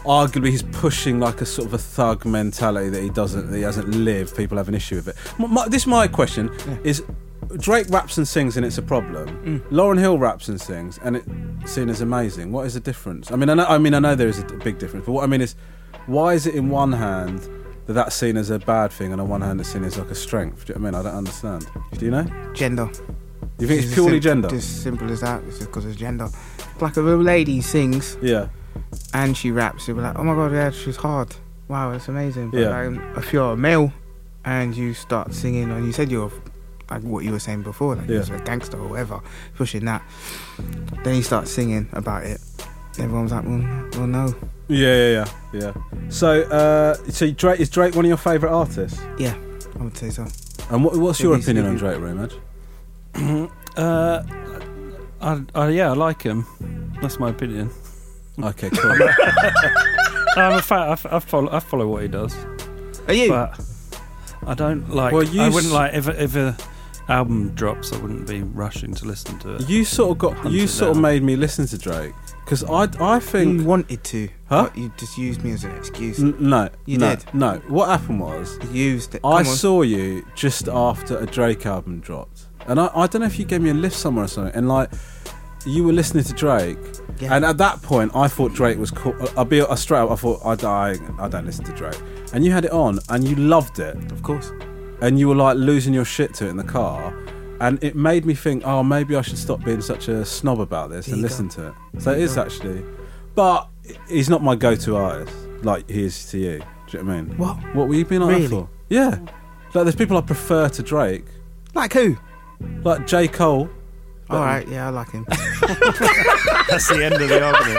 arguably he's pushing like a sort of a thug mentality that he doesn't, that he hasn't lived. People have an issue with it. My, my, this is my question: yeah. is Drake raps and sings and it's a problem. Mm. Lauryn Hill raps and sings and it's seen as amazing. What is the difference? I mean, I know, I mean, I know there is a big difference, but what I mean is, why is it in one hand that that's seen as a bad thing and on one hand it's seen as like a strength? Do you know what I mean? I don't understand. Do you know? Gender. You think it's, it's purely sim- gender? Just simple as that. It's just because it's gender. Like a real lady sings, yeah, and she raps, you'll be like, oh my god, yeah, she's hard. Wow, it's amazing. But yeah. like, if you're a male and you start singing, and you said you're like what you were saying before, like yeah. you're a gangster or whatever, pushing that, then you start singing about it. Everyone's like, well, well no. Yeah, yeah, yeah, yeah. So, uh, so Drake, is Drake one of your favourite artists? Yeah, I would say so. And what, what's your Maybe opinion on Stevie. Drake, Rumage? uh, I, I, yeah, I like him. That's my opinion. Okay, cool. I'm a fan. I, I follow. I follow what he does. Are you? But I don't like. Well, you I wouldn't s- like if a, if a album drops. I wouldn't be rushing to listen to it. You sort of got. Hunt You it sort of down. made me listen to Drake because I. I think. You wanted to, Huh? but you just used me as an excuse. N- no, You no, did. No, what happened was You used it. I Come on. saw you just after a Drake album dropped, and I, I don't know if you gave me a lift somewhere or something, and like you were listening to Drake, Yeah. and at that point I thought Drake was cool. I'll be uh, straight up. I thought I, I I don't listen to Drake, and you had it on and you loved it, Of course. and you were like losing your shit to it in the car. And it made me think, oh, maybe I should stop being such a snob about this There and you listen go. to it. So There it you is go. actually, but he's not my go-to artist like he is to you. Do you know what I mean? What? What were you being like Really? that for? Yeah. Like there's people I prefer to Drake, Like who? like J. Cole. All right, yeah, I like him. That's the end of the argument.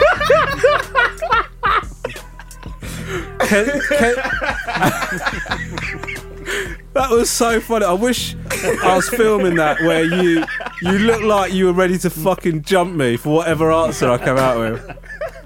Ken, Ken, that was so funny. I wish I was filming that where you you look like you were ready to fucking jump me for whatever answer I come out with.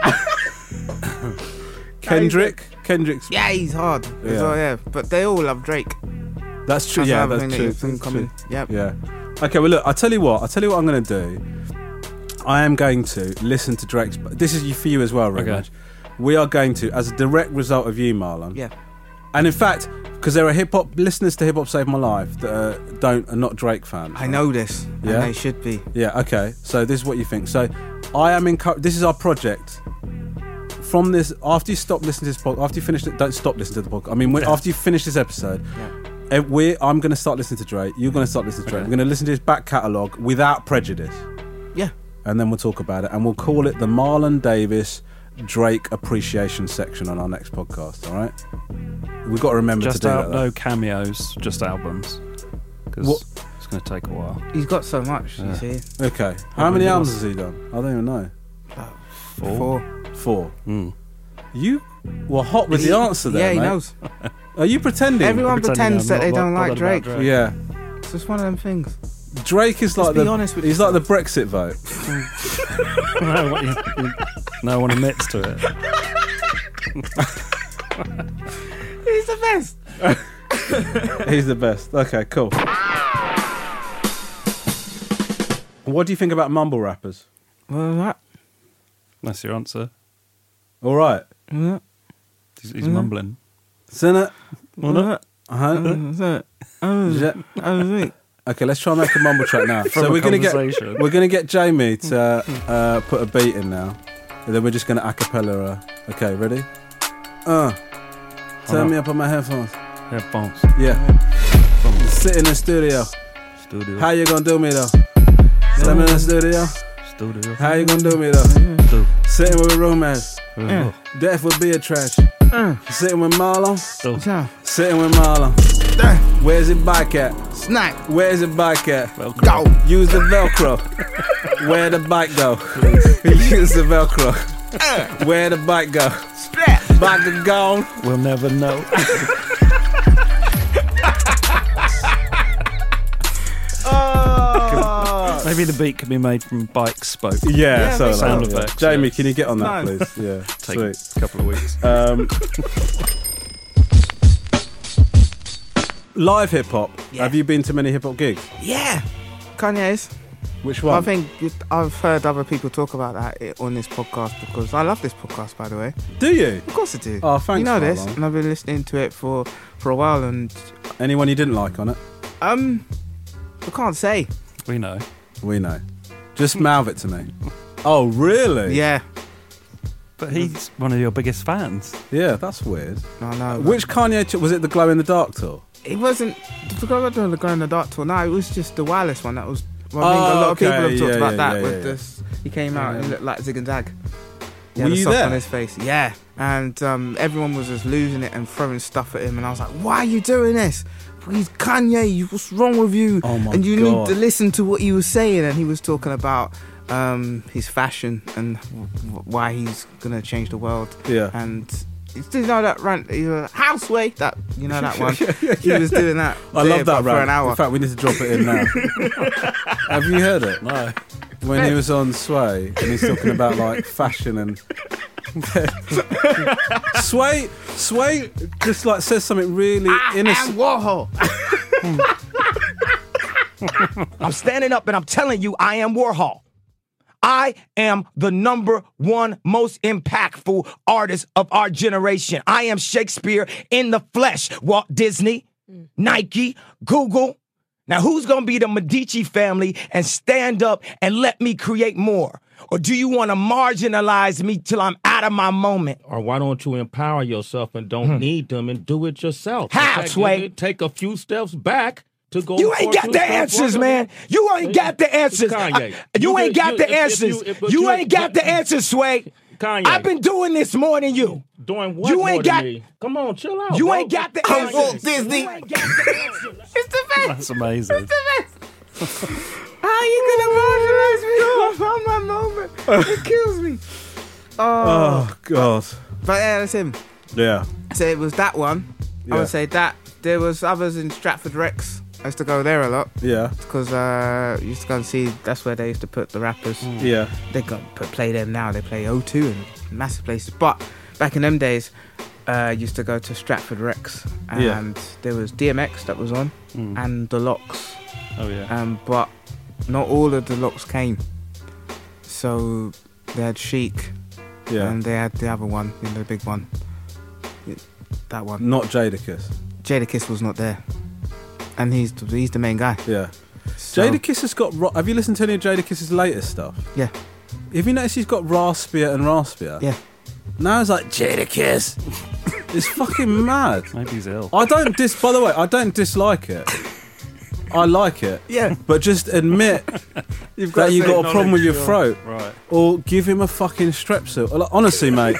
Kendrick, Kendrick's. Yeah, he's hard. Yeah. Yeah. Well, yeah, but they all love Drake. That's true. That's Yeah, another that's thing that true. you've in That's common. true. Yep. Yeah. Okay. Well, look. I tell you what. I tell you what. I'm going to do. I am going to listen to Drake's. This is for you as well, Reg. Okay. We are going to, as a direct result of you, Marlon. Yeah. And in fact, because there are hip hop listeners to Hip Hop Saved My Life that uh, don't are not Drake fans. I know this. Yeah? And they should be. Yeah. Okay. So this is what you think. So I am encouraged. This is our project. From this, after you stop listening to this podcast, after you finish it, don't stop listening to the podcast. I mean, when, Yeah. after you finish this episode, Yeah. uh, we I'm going to start listening to Drake. You're going to start listening to Drake. Okay. We're going to listen to his back catalogue without prejudice, Yeah. and then we'll talk about it, and we'll call it the Marlon Davis Drake Appreciation Section on our next podcast. All right? We've got to remember Just to do out, that. though. no cameos, just albums. Because What- it's going to take a while. He's got so much, Yeah. you see. Okay. How What many was- albums has he done? I don't even know. About Four. Four. Four. Mm. You were hot with the He- answer there, Yeah, he mate. knows. Are you pretending? Everyone pretending pretends I'm that they not don't like bothered Drake. about Drake. Yeah. It's just one of them things. Drake is like be the honest with he's like the Brexit vote. no, one, no one admits to it. He's the best. He's the best. Okay, cool. What do you think about mumble rappers? Well, that. That's your answer. All right. Yeah. He's, he's Mhm. mumbling. Isn't it? Well, Uh-huh. that. Oh, Yeah. oh, Okay, let's try and make a mumble track now. From so a we're gonna get conversation. we're gonna get Jamie to uh, put a beat in now, and then we're just gonna acapella. Uh, okay, ready? Uh, turn on. me up on my headphones. Headphones. Yeah. Sit in the studio. Studio. How you gonna do me though? Sit in the studio. Studio. How you gonna do me though? Stu- Sitting with roommates. Yeah. Death would be a trash. Sitting with Marlon. Stu- So, Sitting with Marlon. Where's it bike at? snack. Where's it bike at? Velcro. Go. Use the Velcro. Where the bike go? Use the Velcro. Where the bike go? Splat. Bike is gone. We'll never know. Oh. Maybe the beat can be made from bike spoke. Yeah, Yeah, so make sound like that. effects, Jamie, yeah. can you get on that, Nice. please? Yeah, Take sweet. a couple of weeks. Um, live hip hop. Yeah. Have you been to many hip hop gigs? Yeah. Kanye's. Which Well, one? I think it- I've heard other people talk about that i- on this podcast because I love this podcast, by the way. Do you? Of course I do. Oh, thanks, You know this, Marlon. and I've been listening to it for, for a while, and Anyone you didn't like on it? um, I can't say. We know. We know. Just mouth it to me. Oh, really? Yeah, But he's one of your biggest fans. Yeah, that's weird. I know. Which Kanye ch- was it? The Glow in the Dark tour? It wasn't the Glow in the Glow in the Dark tour. No, it was just the wireless one. That was. Well, I think Oh, a lot of people okay, have talked yeah, about yeah, that. yeah, with yeah. this, he came out and looked like Zig and Zag. He Were had a you sock there? on his face. Yeah, and um, everyone was just losing it and throwing stuff at him. And I was like, "Why are you doing this? He's Kanye. What's wrong with you? Oh my and you God. need to listen to what he was saying." And he was talking about um, his fashion and w- why he's gonna change the world. Yeah. And you know that rant, uh, Houseway, that you know that one. Yeah, yeah, He yeah. was doing that. I there love that for rant. an hour. In fact, we need to drop it in now. Have you heard it? No. When he was on Sway and he's talking about like fashion and Sway, Sway just like says something really I innocent. am Warhol. I'm standing up and I'm telling you, I am Warhol. I am the number one most impactful artist of our generation. I am Shakespeare in the flesh. Walt Disney, Nike, Google. Now, who's going to be the Medici family and stand up and let me create more? Or do you want to marginalize me till I'm out of my moment? Or why don't you empower yourself and don't need them and do it yourself? How, take, Sway? Take a few steps back to go. You ain't for got two the steps answers, forward. man. You ain't got the answers. Kanye. I- you You ain't did- got you- the if- if answers. you- if- but You you- ain't got the answers, Sway. Kanye. I've been doing this more than you. Doing what? You more ain't than got- me? Come on, chill out. You bro. ain't got the Kanye. answers. Walt Disney. You ain't got the answers. It's the best. That's amazing. It's the best. How you gonna marginalize me off on my moment? It kills me. Oh, Oh God. but yeah, that's him. Yeah. So it was that one. I Yeah. would say that. There was others in Stratford Rex. I used to go there a lot Yeah. because uh, I used to go and see. That's where they used to put the rappers. Yeah. They got put play them now. They play O two and massive places. But back in them days, uh, I used to go to Stratford Rex, and Yeah. there was D M X that was on, Mm. and the Locks. Oh yeah. Um, but not all of the Locks came. So they had Chic, Yeah. and they had the other one, you know, the big one. That one. Not Jadakiss. Jadakiss was not there, and he's he's the main guy. Yeah. So- Jadakiss has got. Ra- Have you listened to any of Jadakiss's latest stuff? Yeah. Have you noticed he's got raspier and raspier? Yeah. Now it's like Jadakiss. It's fucking mad. Maybe he's ill. I don't dis. By the way, I don't dislike it. I like it. Yeah. But just admit You've got that to you've got a problem with your acknowledge throat, your- Right. or give him a fucking strepsil. Like, honestly, mate,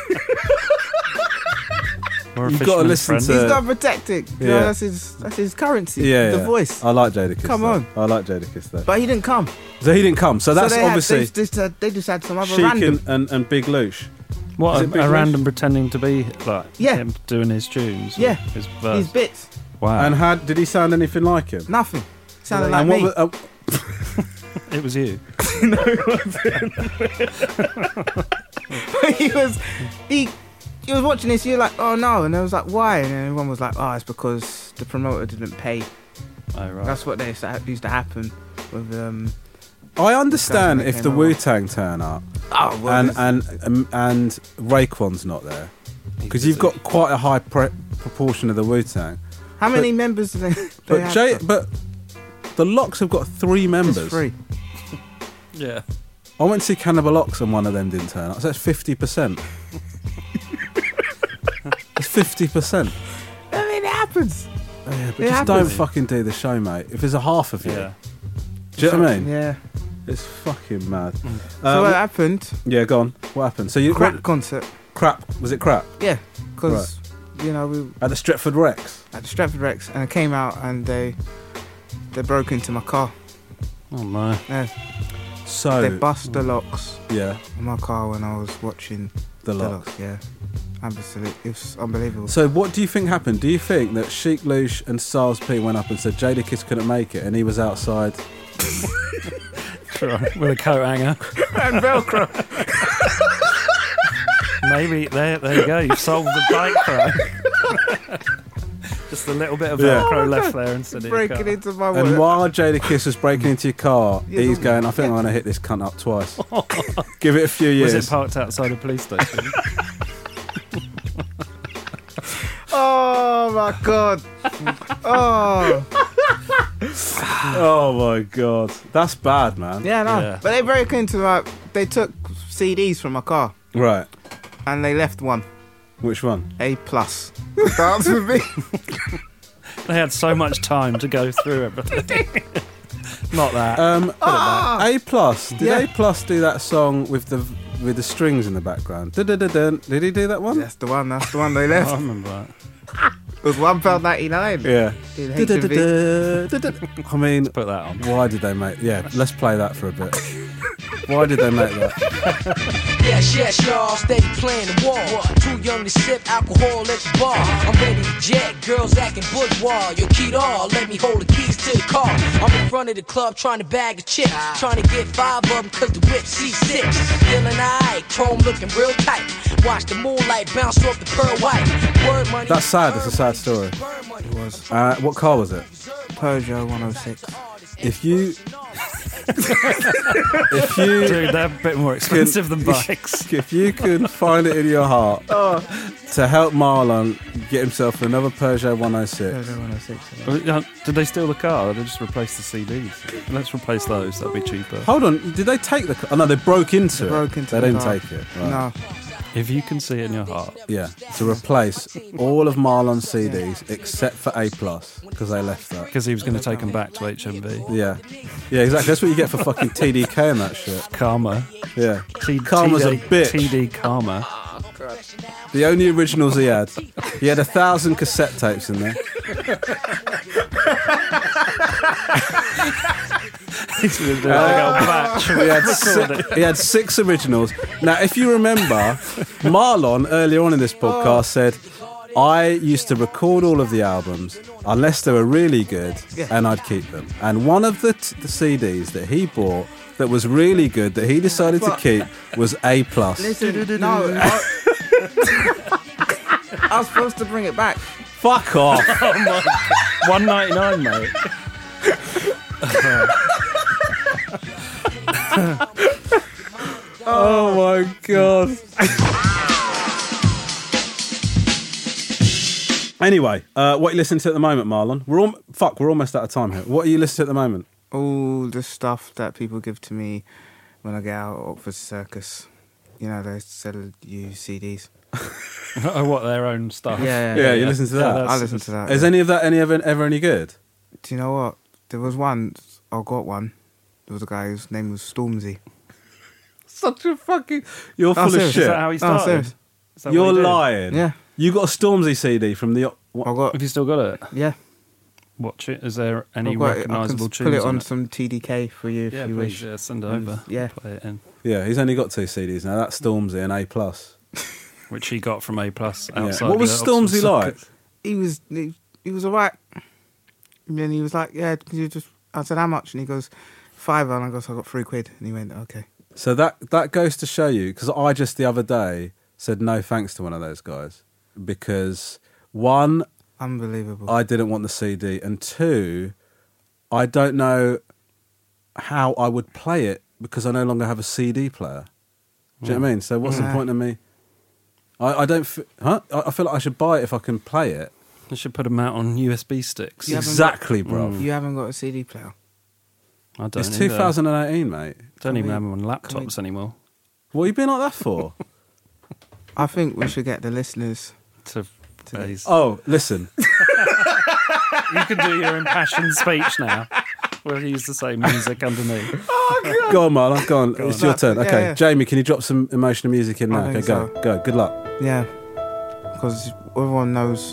Or a you've got to fisherman's listen friend. to. He's got to protect it. You know, Yeah. that's his that's his currency. yeah, the yeah. voice. I like Jadakiss. Come though. on. I like Jadakiss though. But he didn't come. So he didn't come. So that's so they obviously Had, they, just had, they just had some other Chic random. and, and, and Big Loosh. What Is a, it Big a Lush? random pretending to be like Yeah. him doing his tunes. or Yeah. His verse. His bits. Wow. And had did he sound anything like him? Nothing. Sounded like and me. what was, uh, it was you. he was he he was watching this. You're like, oh no, and I was like, why? And then everyone was like, oh, it's because the promoter didn't pay. Oh right. That's what they used to, used to happen with um. I understand Guys, when if they the came over. Wu Tang turn up Oh well. and this- and um, and Raekwon's not there because you've got quite a high pre- proportion of the Wu Tang. how many members do they? they But have? Jay, but the Locks have got three members. It's free. Yeah. I went to see Cannibal Ox and one of them didn't turn up. So that's fifty percent. It's fifty percent. I mean, it happens. Yeah, but It just don't happens. fucking do the show, mate. If there's a half of you, Yeah. do you know what I mean? Yeah. It's fucking mad. So Um, what happened? yeah, go on. What happened? So you Crap what- concert. crap? Was it crap Yeah, because you know we at the Stretford Rex? at the Stratford Rex, and I came out and they they broke into my car. Oh no. Yeah, So they bust the locks yeah, on my car when I was watching the the Locks. locks. Yeah, absolutely, it was unbelievable. So what do you think happened? Do you think that Sheik Louche and Styles P went up and said Jadakiss couldn't make it and he was outside? Right. With a coat hanger. and Velcro. Maybe there. There you go. You've solved the bike throw. Just Just a little bit of Yeah. Velcro Oh my left God. there instead of Breaking your car. into my And wallet. while Jadakiss was breaking into your car, Yeah, he's the- going, I think I'm going to hit this cunt up twice. Give it a few Was years. it parked outside a police station? Oh my God. Oh. Oh my God. That's bad, man. Yeah, no. Yeah. But they broke into my. They took C Ds from my car Right. and they left one. Which one? A plus. Dance with me. They had so much time to go through everything. Not that. Um, Ah! A plus. Did Yeah. A plus do that song with the with the strings in the background? Dun-dun-dun-dun. Did he do that one? That's the one. That's the one they I left. remember that. It was one pound ninety nine. Yeah. In H M V. Dun-dun-dun-dun. I mean, Put that on. why did they make? Yeah, let's play that for a bit. Why did they make that? Yes, yes, y'all, steady playing the wall. Too young to sip alcohol at the bar. I'm ready to jet, girls acting bourgeois. Yo, Keto, let me hold the keys to the car. I'm in front of the club trying to bag a chick. Trying to get five of them cause the whip C six. Feeling aight, chrome looking real tight. Watch the moonlight bounce off the pearl white. Word money. That's sad. That's a sad story. It was Uh, what car was it? Peugeot one oh six. If you, if you, Dude, they're a bit more expensive than bikes. if you can find it in your heart to help Marlon get himself another Peugeot one oh six. Peugeot one oh six. Uh, Did they steal the car or did they just replace the C Ds? Let's replace those, that'd be cheaper. Hold on, did they take the car? Oh no, they broke into They it. broke into they the didn't car. take it. Right. No. If you can see it in your heart. Yeah, to replace all of Marlon's C Ds except for A plus because they left that. Because he was going to take them back to H M V. Yeah, yeah, exactly. That's what you get for fucking T D K and that shit. Karma. Yeah, T- Karma's a T D bitch. T D Karma. The only originals he had. He had a thousand cassette tapes in there. He's going to do a big old batch. He had, si- he had six originals. Now, if you remember, Marlon earlier on in this podcast said, I used to record all of the albums unless they were really good and I'd keep them. And one of the, t- the C Ds that he bought that was really good that he decided to keep was A plus. Listen, no. I, I was supposed to bring it back. Fuck off. Oh my one ninety-nine, mate. Oh my god. Anyway, uh, what are you listening to at the moment, Marlon? We're all fuck. We're almost out of time here. What are you listening to at the moment? All the stuff that people give to me when I get out at Oxford Circus. You know, they sell you C Ds. Oh, what, their own stuff? Yeah, Yeah, you listen to that? that's- I listen to that. Is yeah. any of that any ever ever any good? Do you know what? There was one. I got one. There was a guy whose name was Stormzy. Such a fucking. You're Oh, full of serious? shit. Is that how he No, started? serious. Is that what You're he did? lying. Yeah. You got a Stormzy C D from the. What? I got. Have you still got it? Yeah. Watch it. Is there any I got it. I recognisable can tunes put it on on it? some T D K for you if Yeah, you please, wish. yeah, send it And, over. yeah. Play it in. Yeah, he's only got two C Ds now. That's Stormzy and A plus. Which he got from A plus Yeah. outside. What was the Oxford Stormzy like? Circus. He was. He, he was alright. And then he was like, "Yeah, can you just?" I said, "How much?" And he goes, "Fiver." And I goes, "I got three quid." And he went, "Okay." So that that goes to show you because I just the other day said no thanks to one of those guys because one, Unbelievable. I didn't want the C D, and two, I don't know how I would play it because I no longer have a C D player. Do you know what I mean? So what's the Yeah. point of me? I, I don't. F- huh? I, I feel like I should buy it if I can play it. They should put them out on U S B sticks. You haven't Exactly, got- bro. You haven't got a C D player. I don't It's either. two thousand eighteen, mate. Don't even we- have them on can laptops we- anymore. What are you being like that for? I think we should get the listeners. To please. Oh, listen. You can do your impassioned speech now. We'll use the same music underneath. Go on, Marlon. Go on. it's your turn. Yeah, Okay, yeah. Jamie, can you drop some emotional music in I now? Okay, think go. so. Go. Good luck. Yeah, because everyone knows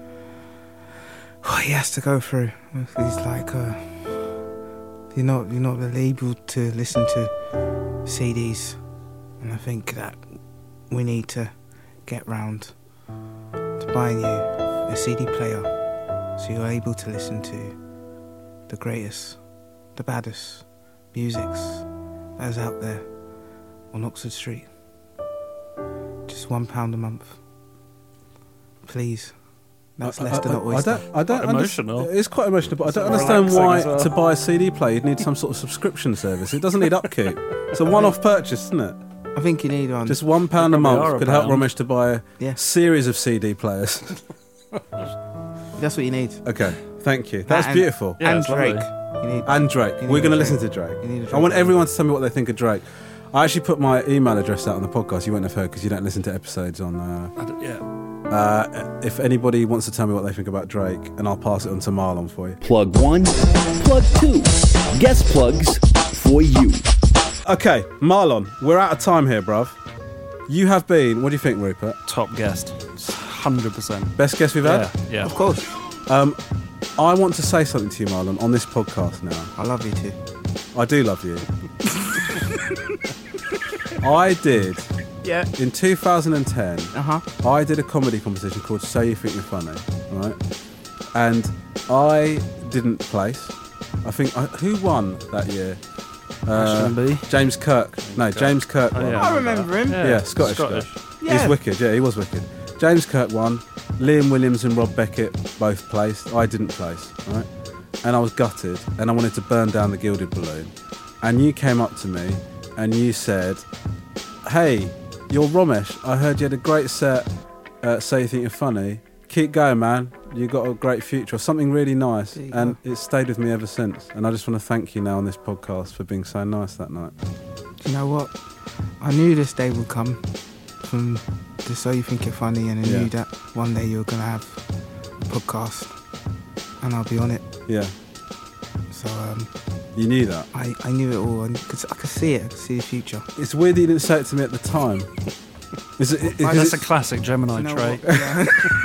what he has to go through. He's like, uh, you're not, you're not really able to listen to C Ds, and I think that we need to get round to buying you a C D player, so you're able to listen to the greatest, the baddest musics that is out there on Oxford Street. Just one pound a month. Please, That's I- Leicester, I, not I Oyster. don't. I don't. Quite under- emotional. It's quite emotional, but I don't It's understand relaxing why as well. to buy a C D player you need some sort of subscription service. It doesn't need upkeep. It's a one-off purchase, isn't it? I think you need one. Just one pound a They probably month are a could help pound. Ramesh to buy a Yeah. series of C D players. That's what you need. Okay, thank you. That's And- beautiful. Yeah, and it's lovely. Drake. You need, And Drake. You need We're a going to Drake. listen to Drake. You need a I want Drake. everyone to tell me what they think of Drake. I actually put my email address out on the podcast. You won't have heard because you don't listen to episodes on. Uh, I don't- yeah. uh, if anybody wants to tell me what they think about Drake, and I'll pass it on to Marlon for you. Plug one, plug two. Guest plugs for you. Okay, Marlon, we're out of time here, bruv. You have been. What do you think, Rupert? Top guest. one hundred percent. Best guest we've had. Yeah. Yeah. Of course. Um, I want to say something to you, Marlon, on this podcast now. I love you too. I do love you. I did. Yeah. In two thousand ten, Uh huh. I did a comedy competition called So You Think You're Funny, right? And I didn't place. I think I, who won that year? Uh, Ashton B. James Kirk. No, James Kirk Oh, won. yeah. I remember him. Yeah. Yeah, Scottish, Scottish. guy. Yeah. He's wicked. Yeah, he was wicked. James Kirk won. Liam Williams and Rob Beckett both placed. I didn't place, right? And I was gutted, and I wanted to burn down the Gilded Balloon. And you came up to me, and you said, "Hey, you're Ramesh. I heard you had a great set. Uh, so You Think You're Funny. Keep going, man. You got a great future." Or something really nice, There you and it stayed with me ever since. And I just want to thank you now on this podcast for being so nice that night. Do you know what? I knew this day would come from the So You Think You're Funny, and I Yeah. knew that one day you were going to have a podcast, and I'll be on it. Yeah, So um, you knew that. I, I knew it all, and cause I could see it, I could see the future. It's weird that you didn't say it to me at the time. Is it? Is I- it That's a classic Gemini You know trait. what? Yeah.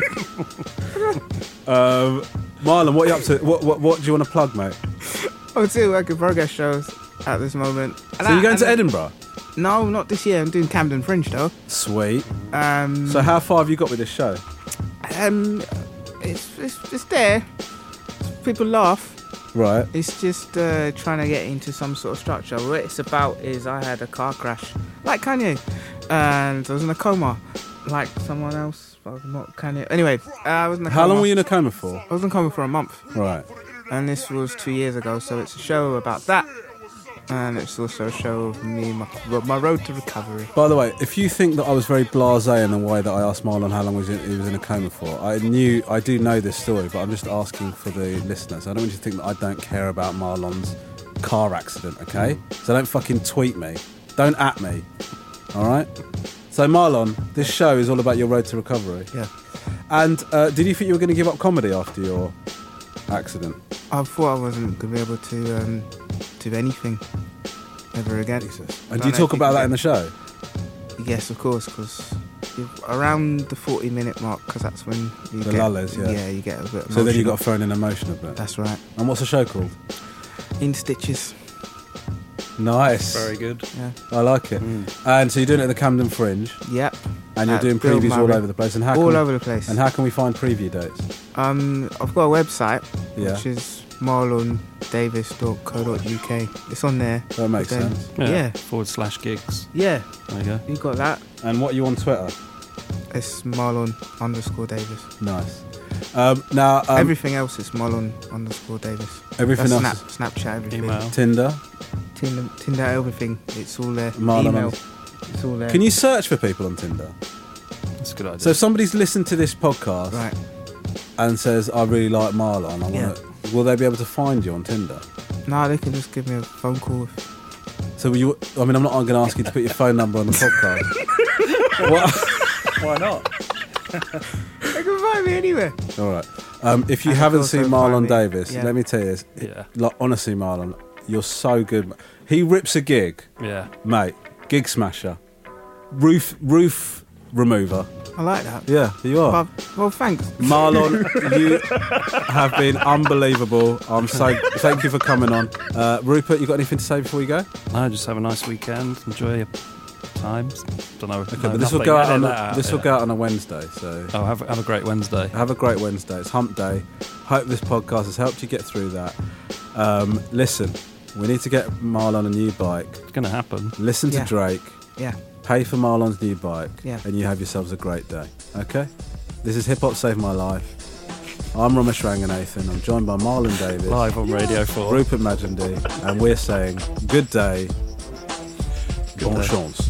um, Marlon, what are you up to? What, what, what do you want to plug, mate? I'm still working progress shows at this moment. So you're going to Edinburgh? No, not this year. I'm doing Camden Fringe though. Sweet. Um, So how far have you got with this show? um, it's it's it's there. People laugh. Right. It's just uh, trying to get into some sort of structure. What it's about is I had a car crash, like Kanye, and I was in a coma, like someone else. But not Kanye. Anyway, uh, I was in a How coma. long were you in a coma for? I was in a coma for a month, Right. and this was two years ago. So it's a show about that, and it's also a show of me, my, my road to recovery. By the way, if you think that I was very blasé in the way that I asked Marlon how long was he he was in a coma for, I knew I do know this story, but I'm just asking for the listeners. I don't want you to think that I don't care about Marlon's car accident, okay? So don't fucking tweet me. Don't at me. All right? So Marlon, this show is all about your road to recovery. Yeah. And uh, did you think you were going to give up comedy after your accident? I thought I wasn't gonna be able to um, do anything ever again. And do you talk about that in the show? Yes, of course, because around the forty minute mark, because that's when you The get, lullers, yeah. yeah, you get a bit. So then you emotional. got thrown in emotion a bit. That's right. And what's the show called? In Stitches. Nice. Very good. Yeah. I like it. And so you're doing it at the Camden Fringe. Yep. And you're At doing Bill previews all Murray. over the place. And how all can, over the place. And how can we find preview dates? Um, I've got a website, Yeah. which is marlon davis dot co dot uk. It's on there. That makes Then- sense. Yeah. Yeah. Forward slash gigs. Yeah. There you go. You got that. And what are you on Twitter? It's Marlon underscore Davis. Nice. Um, now, um, everything else is Marlon underscore Davis. Everything That's else Snap, Snapchat, everything. Email. Tinder. Tinder, Tinder, everything. It's all there. Marlon Email. under- It's all there. Can you search for people on Tinder? That's a good idea. So if somebody's listened to this podcast Right. and says, I really like Marlon, I want Yeah. to, will they be able to find you on Tinder? No, they can just give me a phone call. If, So will you, I mean, I'm not going to ask you to put your phone number on the podcast. What? Why not? they can find me anywhere. All right. Um, if you And of haven't course seen they'll Marlon find me. Davis, Yeah. let me tell you this. Yeah. Like, honestly, Marlon, you're so good. He rips a gig, Yeah. mate. Gig smasher. Roof roof remover. I like that. Yeah, you are. Well, well, thanks. Marlon, you have been unbelievable. I'm so thank you for coming on. Uh, Rupert, you got anything to say before you go? No, just have a nice weekend. Enjoy your times. Don't know. Okay, no, but this will nothing. go out on Edit a, that this out, will yeah. go out on a Wednesday. So Oh, have, have a great Wednesday. have a great Wednesday. It's Hump Day. Hope this podcast has helped you get through that. Um, listen, we need to get Marlon a new bike. It's going to happen. Listen to Yeah. Drake. Yeah. Pay for Marlon's new bike. Yeah. And you have yourselves a great day. Okay? This is Hip Hop Saved My Life. I'm Ramesh Ranganathan. I'm joined by Marlon Davis. Live on Radio four. Rupert Majendy. And we're saying good day, Good bon day. chance.